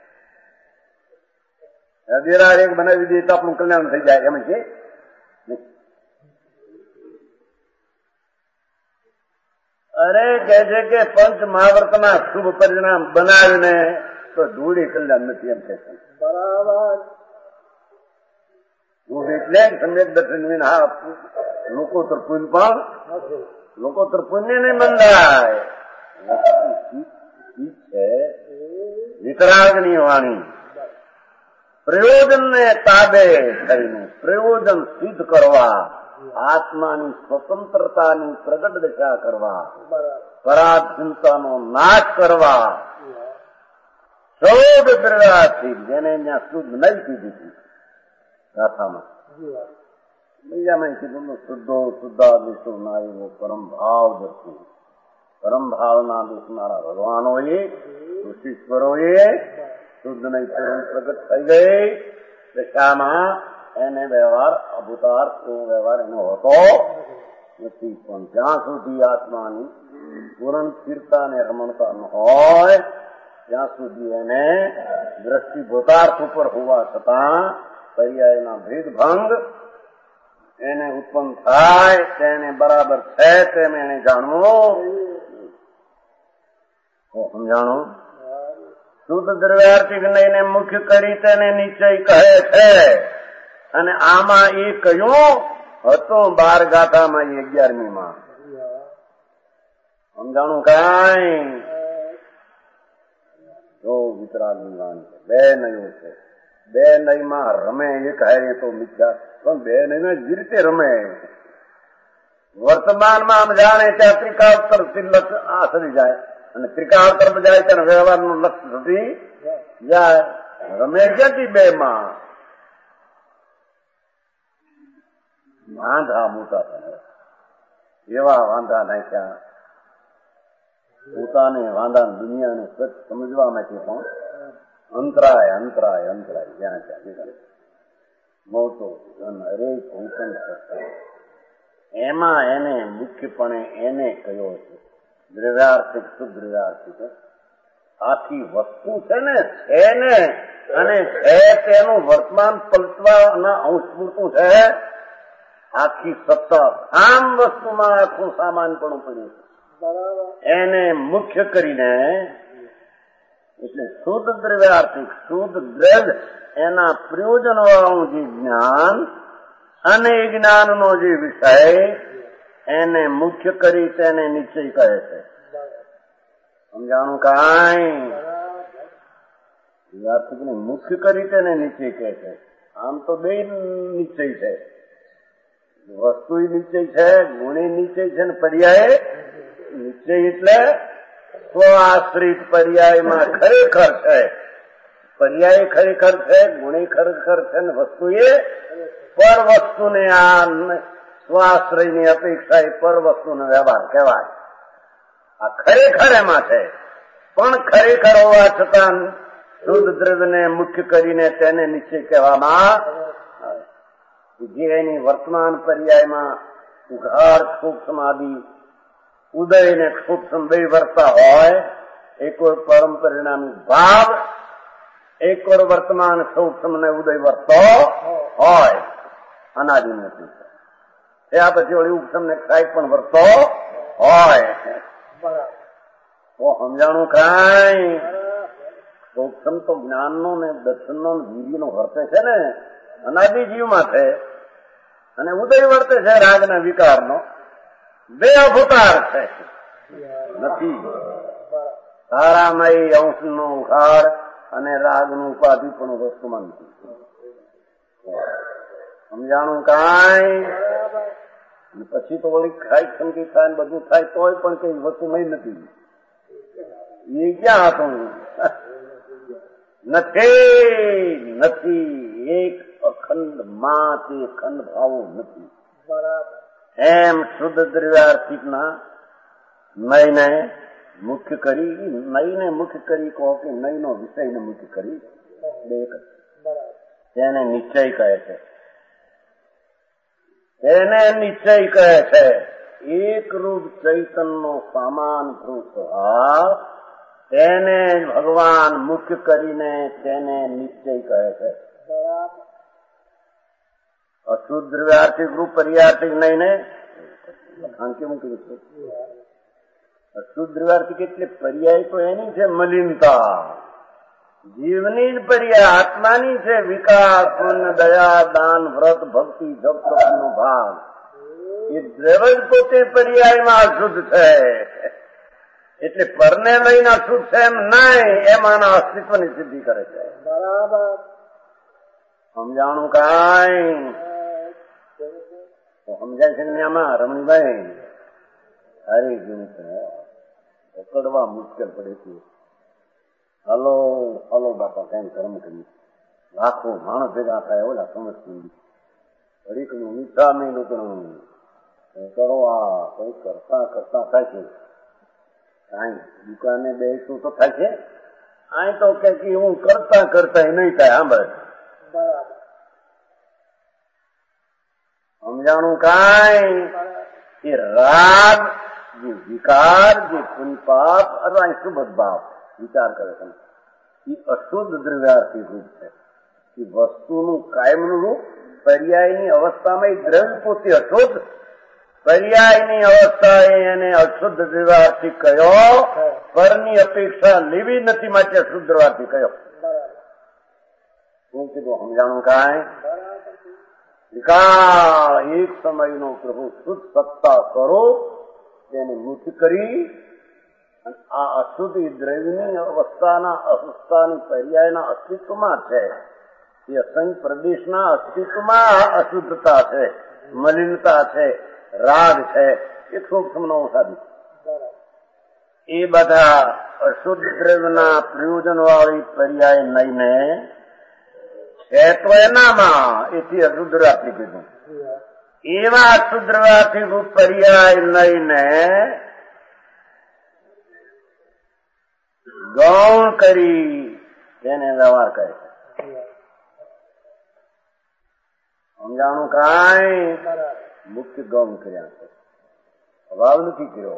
હદેરા એક બનાવી દઈએ તો આપણું કલ્યાણ થઈ જાય એમ છે. અરે કે છે કે પંચ મહાવ્રતના શુભ પરિણામ બનાવીને તો ધૂળી કલ્યાણ નથી એમ કે છે. બરાબર. ધૂળ એટલે સમ્યક દર્શન વિના લોકોત્તર પુણ્ય પણ લોકોત્તર પુણ્ય નહીં બંધાય. છે વિતરાગની વાણી પ્રયોજનને તાબે થઈને પ્રયોજન સિદ્ધ કરવા આત્માની સ્વતંત્રતાની પ્રગટ દશા કરવા પરાધીનતાનો નાશ કરવા સૌદ દ્રવ્યાથી જેને ત્યાં શુદ્ધ નહીં કીધી હતી ગાથામાં બીજામાં કીધું શુદ્ધો શુદ્ધા વિષ્ણુ નાયવો પરમ ભાવ દર્શી. પરમ ભાવના દુખનારા ભગવાનોએ ઋષિશ્વરોએ શુદ્ધ નહીં પ્રગટ થઈ ગઈ દશામાં એને વ્યવહાર અભૂતાર એવો વ્યવહાર એનો હોતો નથી. પણ જ્યાં સુધી આત્માની પૂર્ણ સ્થિરતા અને રમણતા ન હોય ત્યાં સુધી એને દ્રષ્ટિ ભૂતાર્થ ઉપર હોવા છતાં પર્યાયના ભેદભંગ એને ઉત્પન્ન થાય તેને બરાબર છે તેમ એને જાણવું. સમજાણું. શુદ્ધ દ્રવ્યાર્થિક લઈને મુખ્ય કરી તેને નિશ્ચય કહે છે. અને આમાં એ કયું હતું 12 ગાથામાં 11મી માં. સમજાણું કાંઈ. જો વિતરાગની વાણી છે. બે નયો છે. બે નયમાં રમે એક હારે તો મિથ્યા પણ બે નયમાં જ રીતે રમે. વર્તમાનમાં આમ જાણે ત્યાં ત્રિકાળ તરફ આ સરી જાય અને ત્રિકાળ તરફ જાય ત્યારે વ્યવહારનું લક્ષ્ય સુધી જાય. રમે ક્યાંથી બે માં વાંધા મોટા થાય. એવા વાંધા નાખ્યા પોતાને વાંધા દુનિયાને સચ સમજવા માટે પણ અંતરાય અંતરાય અંતરાય જ્યાં ત્યાં મોટો હરેક હુકમ કરતા એમાં એને મુખ્યપણે એને કયો છે દ્રવ્યાર્થિક સુદ્રવ્યાર્થિક. આખી વસ્તુ છે ને અને છે તેનું વર્તમાન પલટવાના અંશ પૂરતું છે. આખી સત્તા આમ વસ્તુમાં આખું સામાન પણ પડ્યું છે. એને મુખ્ય કરીને એટલે શુદ્ધ દ્રવ્યાર્થિક શુદ્ધ દ્રવ્ય એના પ્રયોજન વાળું જે જ્ઞાન અને એ જ્ઞાનનો જે વિષય એને મુખ્ય કરી તેને નિશ્ચય કહે છે. સમજાણું કાંઈ. દ્રવ્યાર્થિક ને મુખ્ય કરી તેને નિશ્ચય કહે છે. આમ તો બે નિશ્ચય છે. વસ્તુ નિશ્ચય છે, ગુણી નિશ્ચય છે ને પર્યાય નિશ્ચય એટલે સ્વ આશ્રિત પર્યાયમાં ખરેખર છે. પર્યાય ખરેખર છે, ગુણી ખરેખર છે ને વસ્તુ એ પર વસ્તુને આ સ્વાશ્રયની અપેક્ષા એ પર વસ્તુનો વ્યવહાર કહેવાય. આ ખરેખર એમાં છે. પણ ખરેખર હોવા છતાં શુદ્ધ દ્રવ્યને મુખ્ય કરીને તેને નિશ્ચય કહેવામાં જે એની વર્તમાન પર્યાયમાં ઉઘાડ સૂક્ષ્મ આદિ ઉદય ને સૂક્ષ્મ બે વર્તા હોય, એક ઓર પરમ પરિણામી ભાવ, એક ઓર વર્તમાન સૂક્ષ્મ ને ઉદય વર્તો હોય, અનાદિ નથી. ત્યાં પછી ઓળી ઉપસમ ને કાંઈક પણ વર્તો હોય તો સમજાણું કાંઈ. સૂક્ષ્મ તો જ્ઞાનનો ને દર્શનનો વીર્યનો વર્તે છે ને, અનાદિ જીવમાં છે, અને ઉદય વર્તે છે રાગના વિકારનો. બે અવતાર છે નથી. તારામય અંશનો ઉઘાડ અને રાગનું ઉપાધિ પણ વસ્તુમાં નથી. સમજાણું કાંઈ. પછી તો વળી ખાઈ સંગીત થાય ને બધું થાય તોય પણ કઈ વસ્તુમાં નથી. એ ક્યાં હતું? નથી. એક અખંડ માં તે ખંડ ભાવો નથી. એમ શુદ્ધ દ્રવ્યાર્થિકના નયને મુખ્ય કરી, નયને મુખ્ય કરી કહો કે નયનો વિષયને મુખ્ય કરી, તેને નિશ્ચય કહે છે. તેને નિશ્ચય કહે છે. એકરૂપ ચૈતનનો સામાનભૂત સ્વભાવ, તેને ભગવાન મુખ્ય કરીને તેને નિશ્ચય કહે છે. અશુદ્ધ દ્રવ્યાર્થિક રૂપ પર્યાર્થિક નહીં ને કેવું કર્યું છે. અશુદ્ધ દ્રવ્યાર્થિક એટલે પર્યાય તો એની છે મલિનતા, જીવની જ પર્યાય આત્માની છે. વિકાર, પુણ્ય, દયા, દાન, વ્રત, ભક્તિ, જપ તપનો ભાગ, એ દ્રવ જ પોતે પર્યાયમાં અશુદ્ધ છે. એટલે પરને લઈને અશુદ્ધ છે એમ નહીં, એમાંના અસ્તિત્વની સિદ્ધિ કરે છે. બરાબર. સમજાણું કાંઈ. સમજાય છે ને આમાં રમણીભાઈ? અરે ગણિત પકડવા મુશ્કેલ પડે છે. હલો બાપા કઈ કર્મ કરી લાખો માણસ ભેગા થાય ઓલા સમજ ઘડીકનું મીઠા મહિનું કરો. આ કઈ કરતા થાય છે. કાંઈ દુકાને બેસું તો થાય છે. આ તો કે હું કરતા નહીં થાય. સાંભળે સમજાણું કાંઈ. એ રાગ, જે વિકાર, જે પુનપાપ અથવા શુભ ભાવ વિચાર કરે છે, એ અશુદ્ધ દ્રવ્યાર્થી રૂપ છે. એ વસ્તુનું કાયમનું રૂપ, પર્યાયની અવસ્થામાં એ દ્રવ્ય પોતે અશુદ્ધ, પર્યાયની અવસ્થાએ એને અશુદ્ધ દ્રવ્યાર્થી કયો. પરની અપેક્ષા લેવી નથી માટે અશુદ્ધ દ્રવ્યાર્થી કયો. શું કીધું? સમજાણું કાંઈ. વિકાર એક સમયનો પ્રભુ શુદ્ધ સત્તા સ્વરૂપ તેને મુક્ત કરી અને આ અશુદ્ધ દ્રવ્યની અવસ્થાની પર્યાયના અસ્તિત્વમાં છે. એ અસંખ્ય પ્રદેશના અસ્તિત્વમાં અશુદ્ધતા છે, મલિનતા છે, રાગ છે, એ સૂક્ષ્મનો સાધુ. એ બધા અશુદ્ધ દ્રવ્યના પ્રયોજન વાળી પર્યાય લઈને છે તો એનામાં એથી અશુદ્ધરાથી કીધું. એવા અશુદ્ધરાથી રૂપ પર્યાય લઈને ગૌણ કરી તેને વ્યવહાર કરે છે. સમજાણું કાંઈ. મુખ્ય ગૌણ કર્યા છે, અભાવ નથી કર્યો.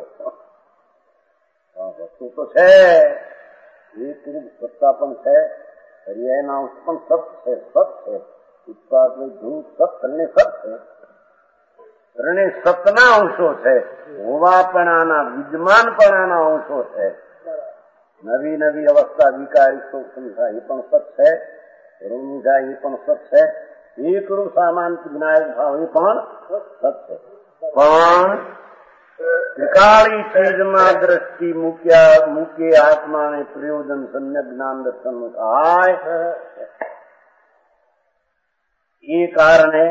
વસ્તુ તો છે, એક રૂપ સત્તા પણ છે, પર્યાયના અંશ પણ સત છે. ઉત્પાદ ધ્રુવ સત ત્રણે સત છે. ત્રણે સતના અંશો છે. હોવાપણાના વિદ્યમાનપણાના અંશો છે. નવી અવસ્થા વિકારી સૂક્ષ્મ થાય એ પણ સત છે. રૂમ જાય એ પણ સત છે. એકરૂપ સામાન વિનાયક ભાવ એ પણ સત છે. પણ ત્રિકાળી ચીજમાં દ્રષ્ટિ મૂકે આત્માને પ્રયોજન સમ્યક જ્ઞાન દર્શન થાય. એ કારણે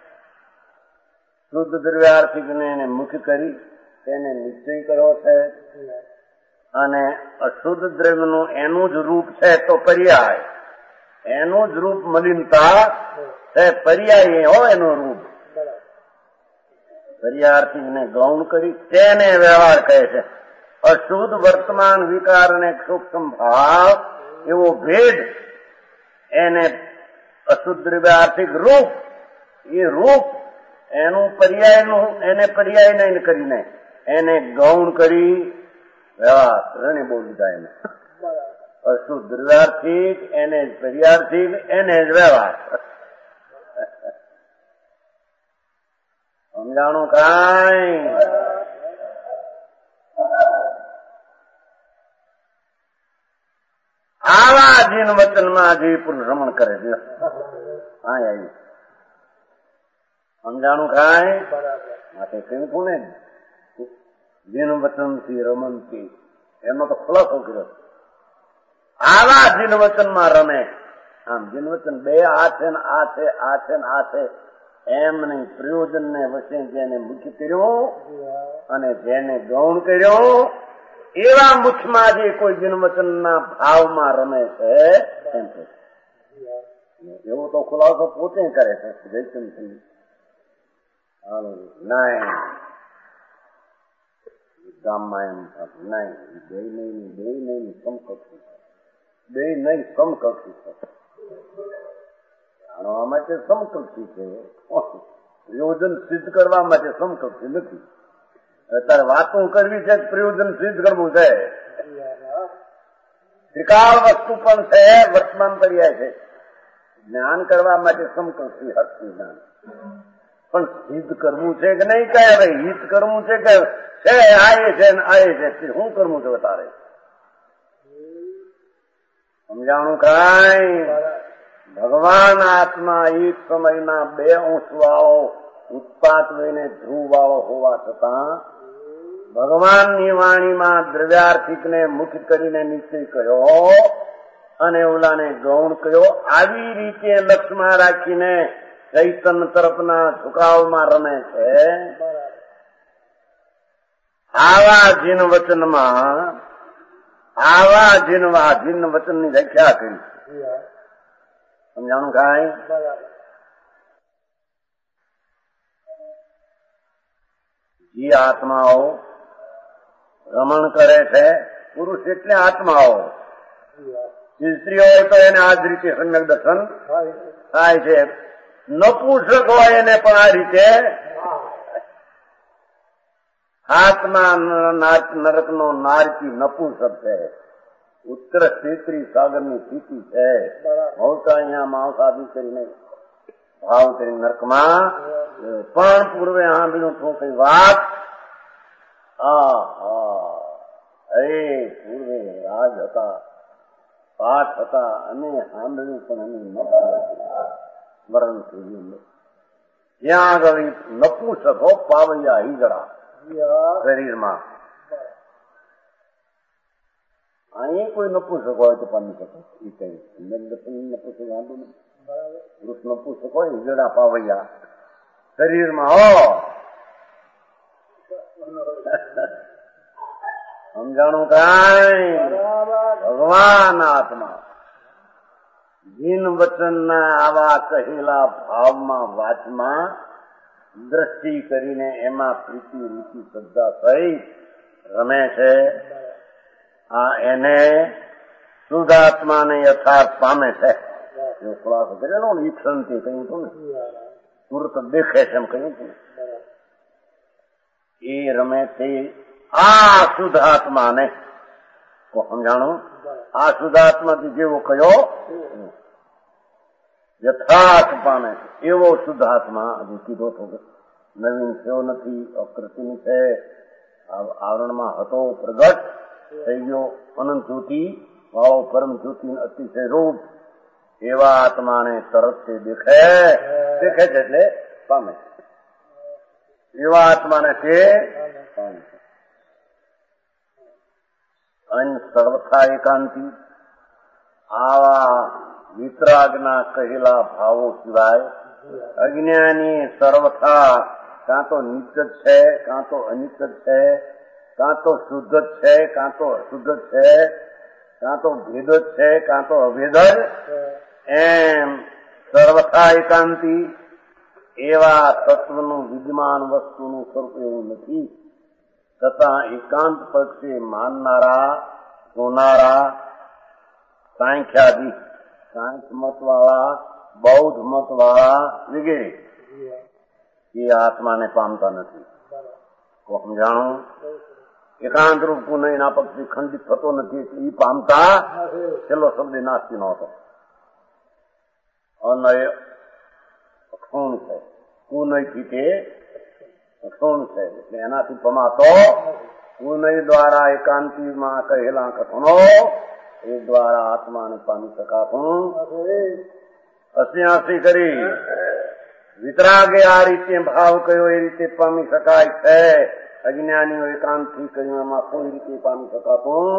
શુદ્ધ દ્રવ્યાર્થિકને એને મુખ્ય કરી તેને નિશ્ચય કર્યો છે. અને અશુદ્ધ દ્રવ્યનું એનું જ રૂપ છે તો પર્યાય, એનું જ રૂપ મલિનતા છે. પર્યાય હોય એનું રૂપ પર્યાર્થીને ગૌણ કરી તેને વ્યવહાર કહે છે. અશુદ્ધ વર્તમાન વિકાર અને સૂક્ષ્મ ભાવ એવો ભેદ એને અશુદ્ધ દ્રવ્યાર્થિક રૂપ, એ રૂપ એનું પર્યાયનું એને પર્યાય નહીં કરીને એને ગૌણ કરી વ્યવહાર રણી બોલ દીધા એને અશુદ્ધ દ્રવ્યાર્થી એને જ પર્યાર્થી એને જ વ્યવહાર. સમજાણું કાંઈ? આવા જીન વચનમાં જે પુરુષ રમણ કરે છે હા આવી સમજાણું કાંઈ? માટે કહ્યું તું ને જીન વચનથી રમણથી એનો તો ખુલાસો કર્યો. આવા જીન વચનમાં રમે. આમ જીન વચન બે આ છે ને આ છે આ છે ને આ છે એમ નહીં. પ્રયોજન ને વચ્ચે જેને મુખ્ય કર્યું અને જેને ગૌણ કર્યો એવા મુખમાં જે કોઈ જીનવચનના ભાવમાં રમે છે એમ છે. એવો તો ખુલાસો પોતે કરે છે જયચંદસિંહ. નહીં ગામમાં એમ નહીં બે નહીં સમકક્ષી છે. બે નહીં સમકક્ષી છે. જાણવા માટે સમકક્ષી છે. પ્રયોજન સિદ્ધ કરવા માટે સમકક્ષી નથી. અત્યારે વાતો કરવી છે પ્રયોજન સિદ્ધ કરવું છે. ત્રિકાળ વસ્તુ પણ છે વર્તમાન પર્યાય છે. જ્ઞાન કરવા માટે સમકક્ષી હસ્તી જ્ઞાન પણ સિદ્ધ કરવું છે કે નહીં કહે હવે હિત કરવું છે કે છે આયે છે ને આયે છે શું કરવું છે તારે? સમજાણું કાંઈ? ભગવાન આત્મા એક સમયના બે અંશ વાળો ઉત્પાત લઈને ધ્રુવ વાળો હોવા છતાં ભગવાનની વાણીમાં દ્રવ્યાર્થિકને મુખ્ય કરીને નિશ્ચય કર્યો અને ઓલાને ગૌણ કર્યો. આવી રીતે લક્ષ્યમાં રાખીને ચૈતન્ય તરફના ઝુકાવમાં રમે છે. આવા જીન વચનમાં આવા જીન વચનની વ્યાખ્યા કરી. સમજાણું કાંઈ? જે આત્માઓ રમણ કરે છે પુરુષ એટલે આત્માઓ. સ્ત્રી હોય તો એને આ જ રીતે સમ્યક દર્શન થાય છે. નપુંસક હોય એને પણ આ રીતે આત્મા નરકનો નારકી નપુંસક છે. ઉત્તર ક્ષેત્રી સાગરની સ્થિતિ છે. હોતા અહીંયા માંસાદી કરીને ભાવ કરી નરકમાં પણ પૂર્વે સાંભળ્યું છું કઈ વાત. પૂર્વે રાજ હતા પાઠ હતા અને સાંભળ્યું પણ અમે ન સ્મરણ થયું. જ્યાં આગળ નપુંસકો પાવૈયા હિજડા શરીરમાં. અહીં કોઈ નપુંસક હોય તો પામી શકે એ કઈ નપુંસક વાંધો નથી. પુરુષ નપુંસક હોય હિજડા પાવૈયા શરીરમાં હો. સમજાણું કાંઈ? ભગવાન આત્મા જીન વચનના આવા કહેલા ભાવમાં વાચમાં દ્રષ્ટિ કરીને એમાં પ્રીતિ રૂચિ શ્રદ્ધા સહિત રમે છે. આ એને શુદ્ધાત્માને યથાર્થ પામે છે. એવો ખુલાસો કરેલો ને ઈક્ષણથી કહ્યું હતું ને તુરત દેખે છે એમ કહ્યું હતું. એ રમે છે આ શુદ્ધાત્માને. સમજાણું? આ શુદ્ધાત્માથી જેવો કયો યથાર્થ પામે છે એવો શુદ્ધાત્મા હજી કીધો હતો. નવીન થયો નથી, અકૃત્રિમ છે. આવરણમાં હતો પ્રગટ થઈ ગયો અનંત જ્યોતિ વાળો પરમ જ્યોતિ અતિશય રૂપ એવા આત્માને તરત દેખે છે એટલે પામે છે. એવા આત્માને તે પામે છે. અને સર્વથા એકાંતિ આવા વિતરાગના કહેલા ભાવો સિવાય અજ્ઞાની સર્વથા કાં તો નિત્ય છે, કાં તો અનિત્ય છે, કાં તો શુદ્ધ છે, કાં તો અશુદ્ધ છે, કાં તો ભેદ છે, કાં તો અભેદ એમ સર્વથા એકાંતિ એવા તત્વનું વિદ્યમાન વસ્તુનું સ્વરૂપ એવું નથી. છતાં એકાંત પક્ષે માનનારા જોનારા સાંખ્યાદી સાંખ્ય મત વાળા બૌદ્ધ મત વાળા વગેરે એ આત્માને પામતા નથી. તો સમજાણું? એકાંત રૂપ કુનય ના પક્ષી ખંડિત થતો નથી, એ પામતા છેલ્લો શબ્દ નાસ્તી નો હતો. અનય અક્ષુણ છે, કુનયથી તે અક્ષુણ છે, એટલે એનાથી પમાતો કુનય દ્વારા એકાંતિમાં કહેલા કથનો એ દ્વારા આત્માને પામી શકાતું. અસ્યાસી કરી વિતરાગે આ રીતે ભાવ કયો એ રીતે પામી શકાય છે. અજ્ઞાનીઓ એકાંતથી કહ્યું એમાં કોઈ રીતે પામી શકાતું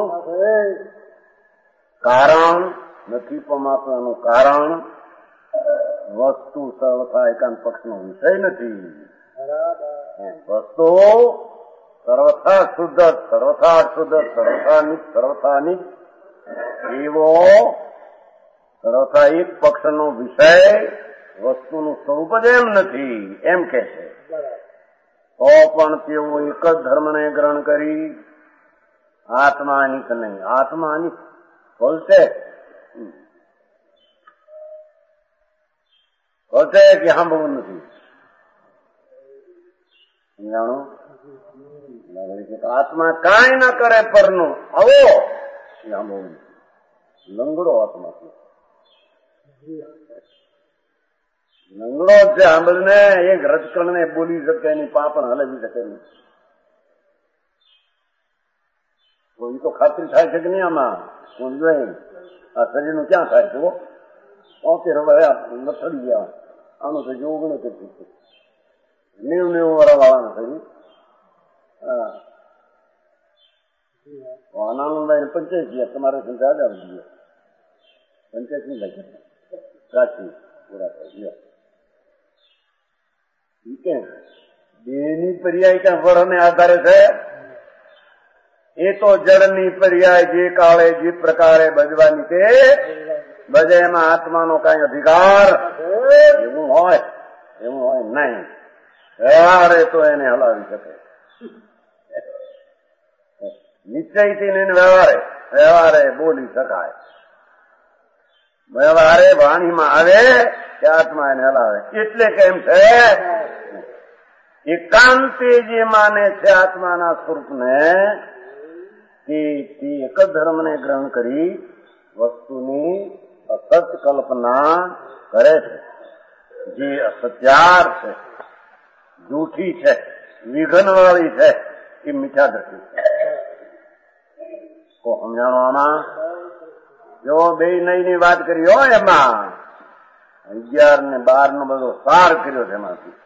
કારણ નથી. પમાતું એનું કારણ વસ્તુ સર્વથા એકાંત પક્ષનો વિષય નથી. વસ્તુ સર્વથા શુદ્ધ, સર્વથા શુદ્ધ, સર્વથા નિત, સર્વથા નિત એવો સર્વથા એક પક્ષનો વિષય વસ્તુનું સ્વરૂપ જ એમ નથી એમ કે છે. તો પણ તેઓ એક જ ધર્મને ગ્રહણ કરી આત્મા અનિત નહીં. આત્મા અનિત બોલશે કે સાંભળવું નથી. સમજાણું? આત્મા કાંઈ ના કરે પરનું આવો સાંભળવું નથી. લંગડો આત્મા છે, લંગડો છે. સાંભળને એક રજકણને બોલી શકે નહીં, પાપણ હલાવી શકે નહીં. કોઈ તો ખાતરી થાય છે કે નહીં આમાં? જોઈ આ શરીરનું ક્યાં થાય છે? 70 નથડી ગયા. આનું તો જેવું ગણું કે 90 વર્ષ વાળાનું શરીર. આનંદભાઈ 85, તમારે સંખ્યા 1000 85 લાગી સાચી પૂરા થઈ ગયા. દેહની પર્યાય ક્યાં ફળને આધારે છે? એ તો જળની પર્યાય જે કાળે જે પ્રકારે બજવાની તે બજે. એમાં આત્માનો કઈ અધિકાર એવું હોય નહીં. વ્યવહારે તો એને હલાવી શકે. નિશ્ચયથી એને વ્યવહારે બોલી શકાય. વ્યવહારે વાણીમાં આવે કે આત્મા એને હલાવે. એટલે કેમ છે? એકાંતે જે માને છે આત્માના સ્વરૂપને તે એક જ ધર્મને ગ્રહણ કરી વસ્તુની અસત કલ્પના કરે છે. જે અસત્યાર છે, જૂઠી છે, વિઘ્નવાળી છે, એ મીઠા દ્રષ્ટિ છે. તો સમજાણો આમાં? જો 2 નઈની વાત કરી હોય એમાં 11 ને 12 નો બધો સાર કર્યો છે. એમાંથી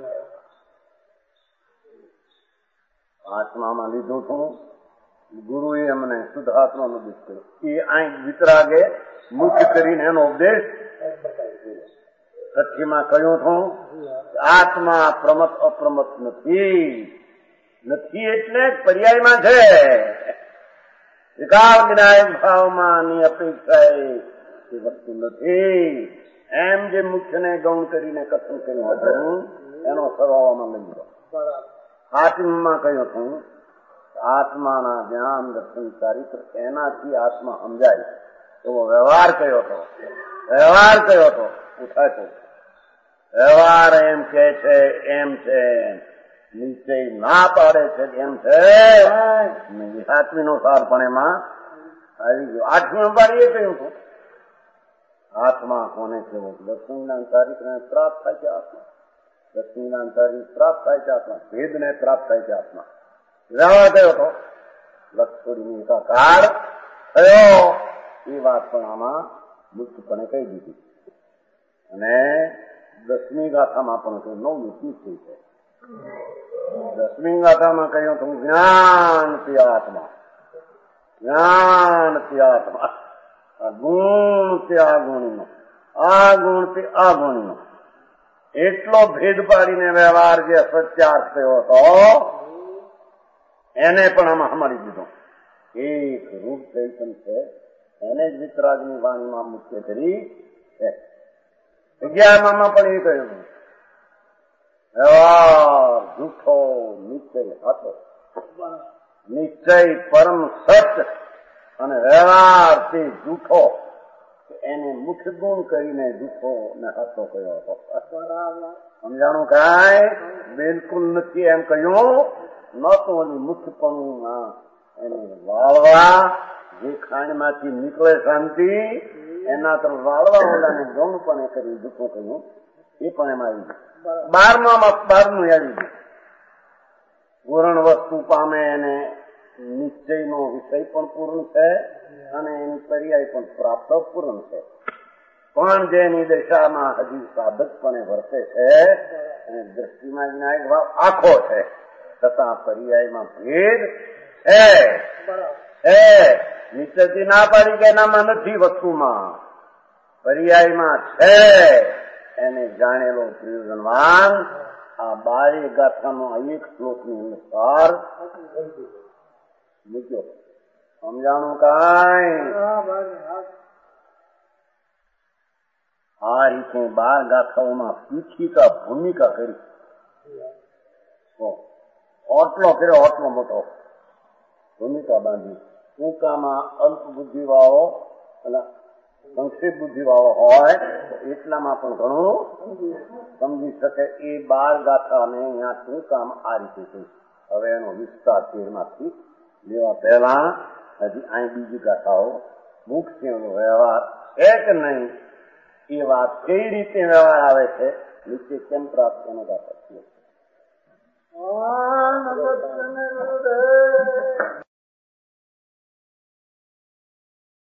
આત્મામાં લીધું હતું. ગુરુએ અમને શુદ્ધ આત્માનો ઉપદેશ કર્યો. એ અહીં વિતરાગે મુખ્ય કરીને એનો ઉપદેશ છઠ્ઠીમાં કહ્યું હતું. આત્મા પ્રમત અપ્રમત નથી. એટલે પર્યાયમાં છે. વિકાલ વિનાયક ભાવમાં ની અપેક્ષા એ વસ્તુ નથી. એમ જે મુખ્યને ગૌણ કરીને કથન કર્યું હતું એનો સ્વભાવમાં લઈ ગયો. આત્મામાં કહ્યું હતું આત્માના જ્ઞાન દર્શન ચારિત્ર એનાથી આત્મા સમજાય એવો વ્યવહાર કયો હતો. પૂછાય તો વ્યવહાર એમ કે છે એમ છે, નિશ્ચય ના પાડે છે એમ છે. 7મીનો સાર પણ એમાં આવી ગયો. 8મીનો પાર એ કહ્યું હતું આત્મા કોને કેવો? દર્શન ચારિત્રને પ્રાપ્ત થાય છે આત્મા. દર્શન ચારિત્ર પ્રાપ્ત થાય છે આત્મા. ભેદને પ્રાપ્ત થાય છે આત્મા. વ્યવહાર થયો હતો. લક્ષોડીની એકાકાર થયો એ વાત પણ આમાં મુક્તપણે કહી દીધી. અને 10મી ગાથામાં પણ કહ્યું 9મી નિશ્ચય છે. 10મી ગાથામાં કહ્યું હતું જ્ઞાન તે આત્મા, જ્ઞાન તે આત્મા, ગુણ તે આ ગુણીનો, આ ગુણ તે આ ગુણીનો. એટલો ભેદ પાડીને વ્યવહાર જે સત્યાર્થ થયો હતો એને પણ આમાં સમાડી દીધો. એક રૂપ ચૈતન છે એને જ વિતરાગની વાણીમાં મુખ્ય કરી છે. 11માં પણ એ કહ્યું વ્યવહાર જૂઠો, નિશ્ચય હતો. નિશ્ચય પરમ સત્ય અને વ્યવહાર તે જૂઠો. એને મુખ્ય ગુણ કરીને જૂઠો ને હતો કયો હતો. સમજાણું કાંઈ બિલકુલ નથી એમ કહ્યું. ન તો ઓલી મુઠપણું એને વાળવા, જે ખાંડમાંથી નીકળે શાંતિ એના તરફ વાળવા, ઓલાને ગૌણપણે કરી દુઃખું કહ્યું એ પણ એમાં આવી ગયું. બારનું આવી ગયું. પૂર્ણ વસ્તુ પામે એને નિશ્ચયનો વિષય પણ પૂર્ણ છે અને એની પર્યાય પણ પ્રાપ્ત પૂર્ણ છે. પણ જેની દશામાં હજી સાધકપણે વર્તે છે અને દ્રષ્ટિમાં વિનાયક ભાવ આખો છે, છતાં પર્યાયમાં ભેદ છે. નિશ્ચયથી ના પાડી કે એનામાં નથી, વસ્તુમાં પર્યાયમાં છે. એને જાણેલો પ્રયોજનવાન આ 12 ગાથાનો એક શ્લોકની અનુસાર મૂક્યો. સમજાણું કાંઈ? આ રીતે 12 ગાથાઓમાં પીઠિકા ભૂમિકા કરી. ઓટલો કર્યો, ઓટલો મોટો ભૂમિકા બાંધી. ટૂંકામાં અલ્પ બુદ્ધિ વાળો અને સંક્ષેપ બુદ્ધિ વાળો હોય તો એટલામાં પણ ઘણું સમજી શકે. એ 12 ગાથાને અહીંયા ટૂંકામાં આ રીતે છે. હવે એનો વિસ્તાર 13માંથી લેવા પહેલા હજી અહીં બીજી ગાથાઓ મુખ્ય વ્યવહાર છે કે નહીં એ વાત કઈ રીતે વ્યવહાર આવે છે, નીચે કેમ પ્રાપ્ત એનો ગાથા છે.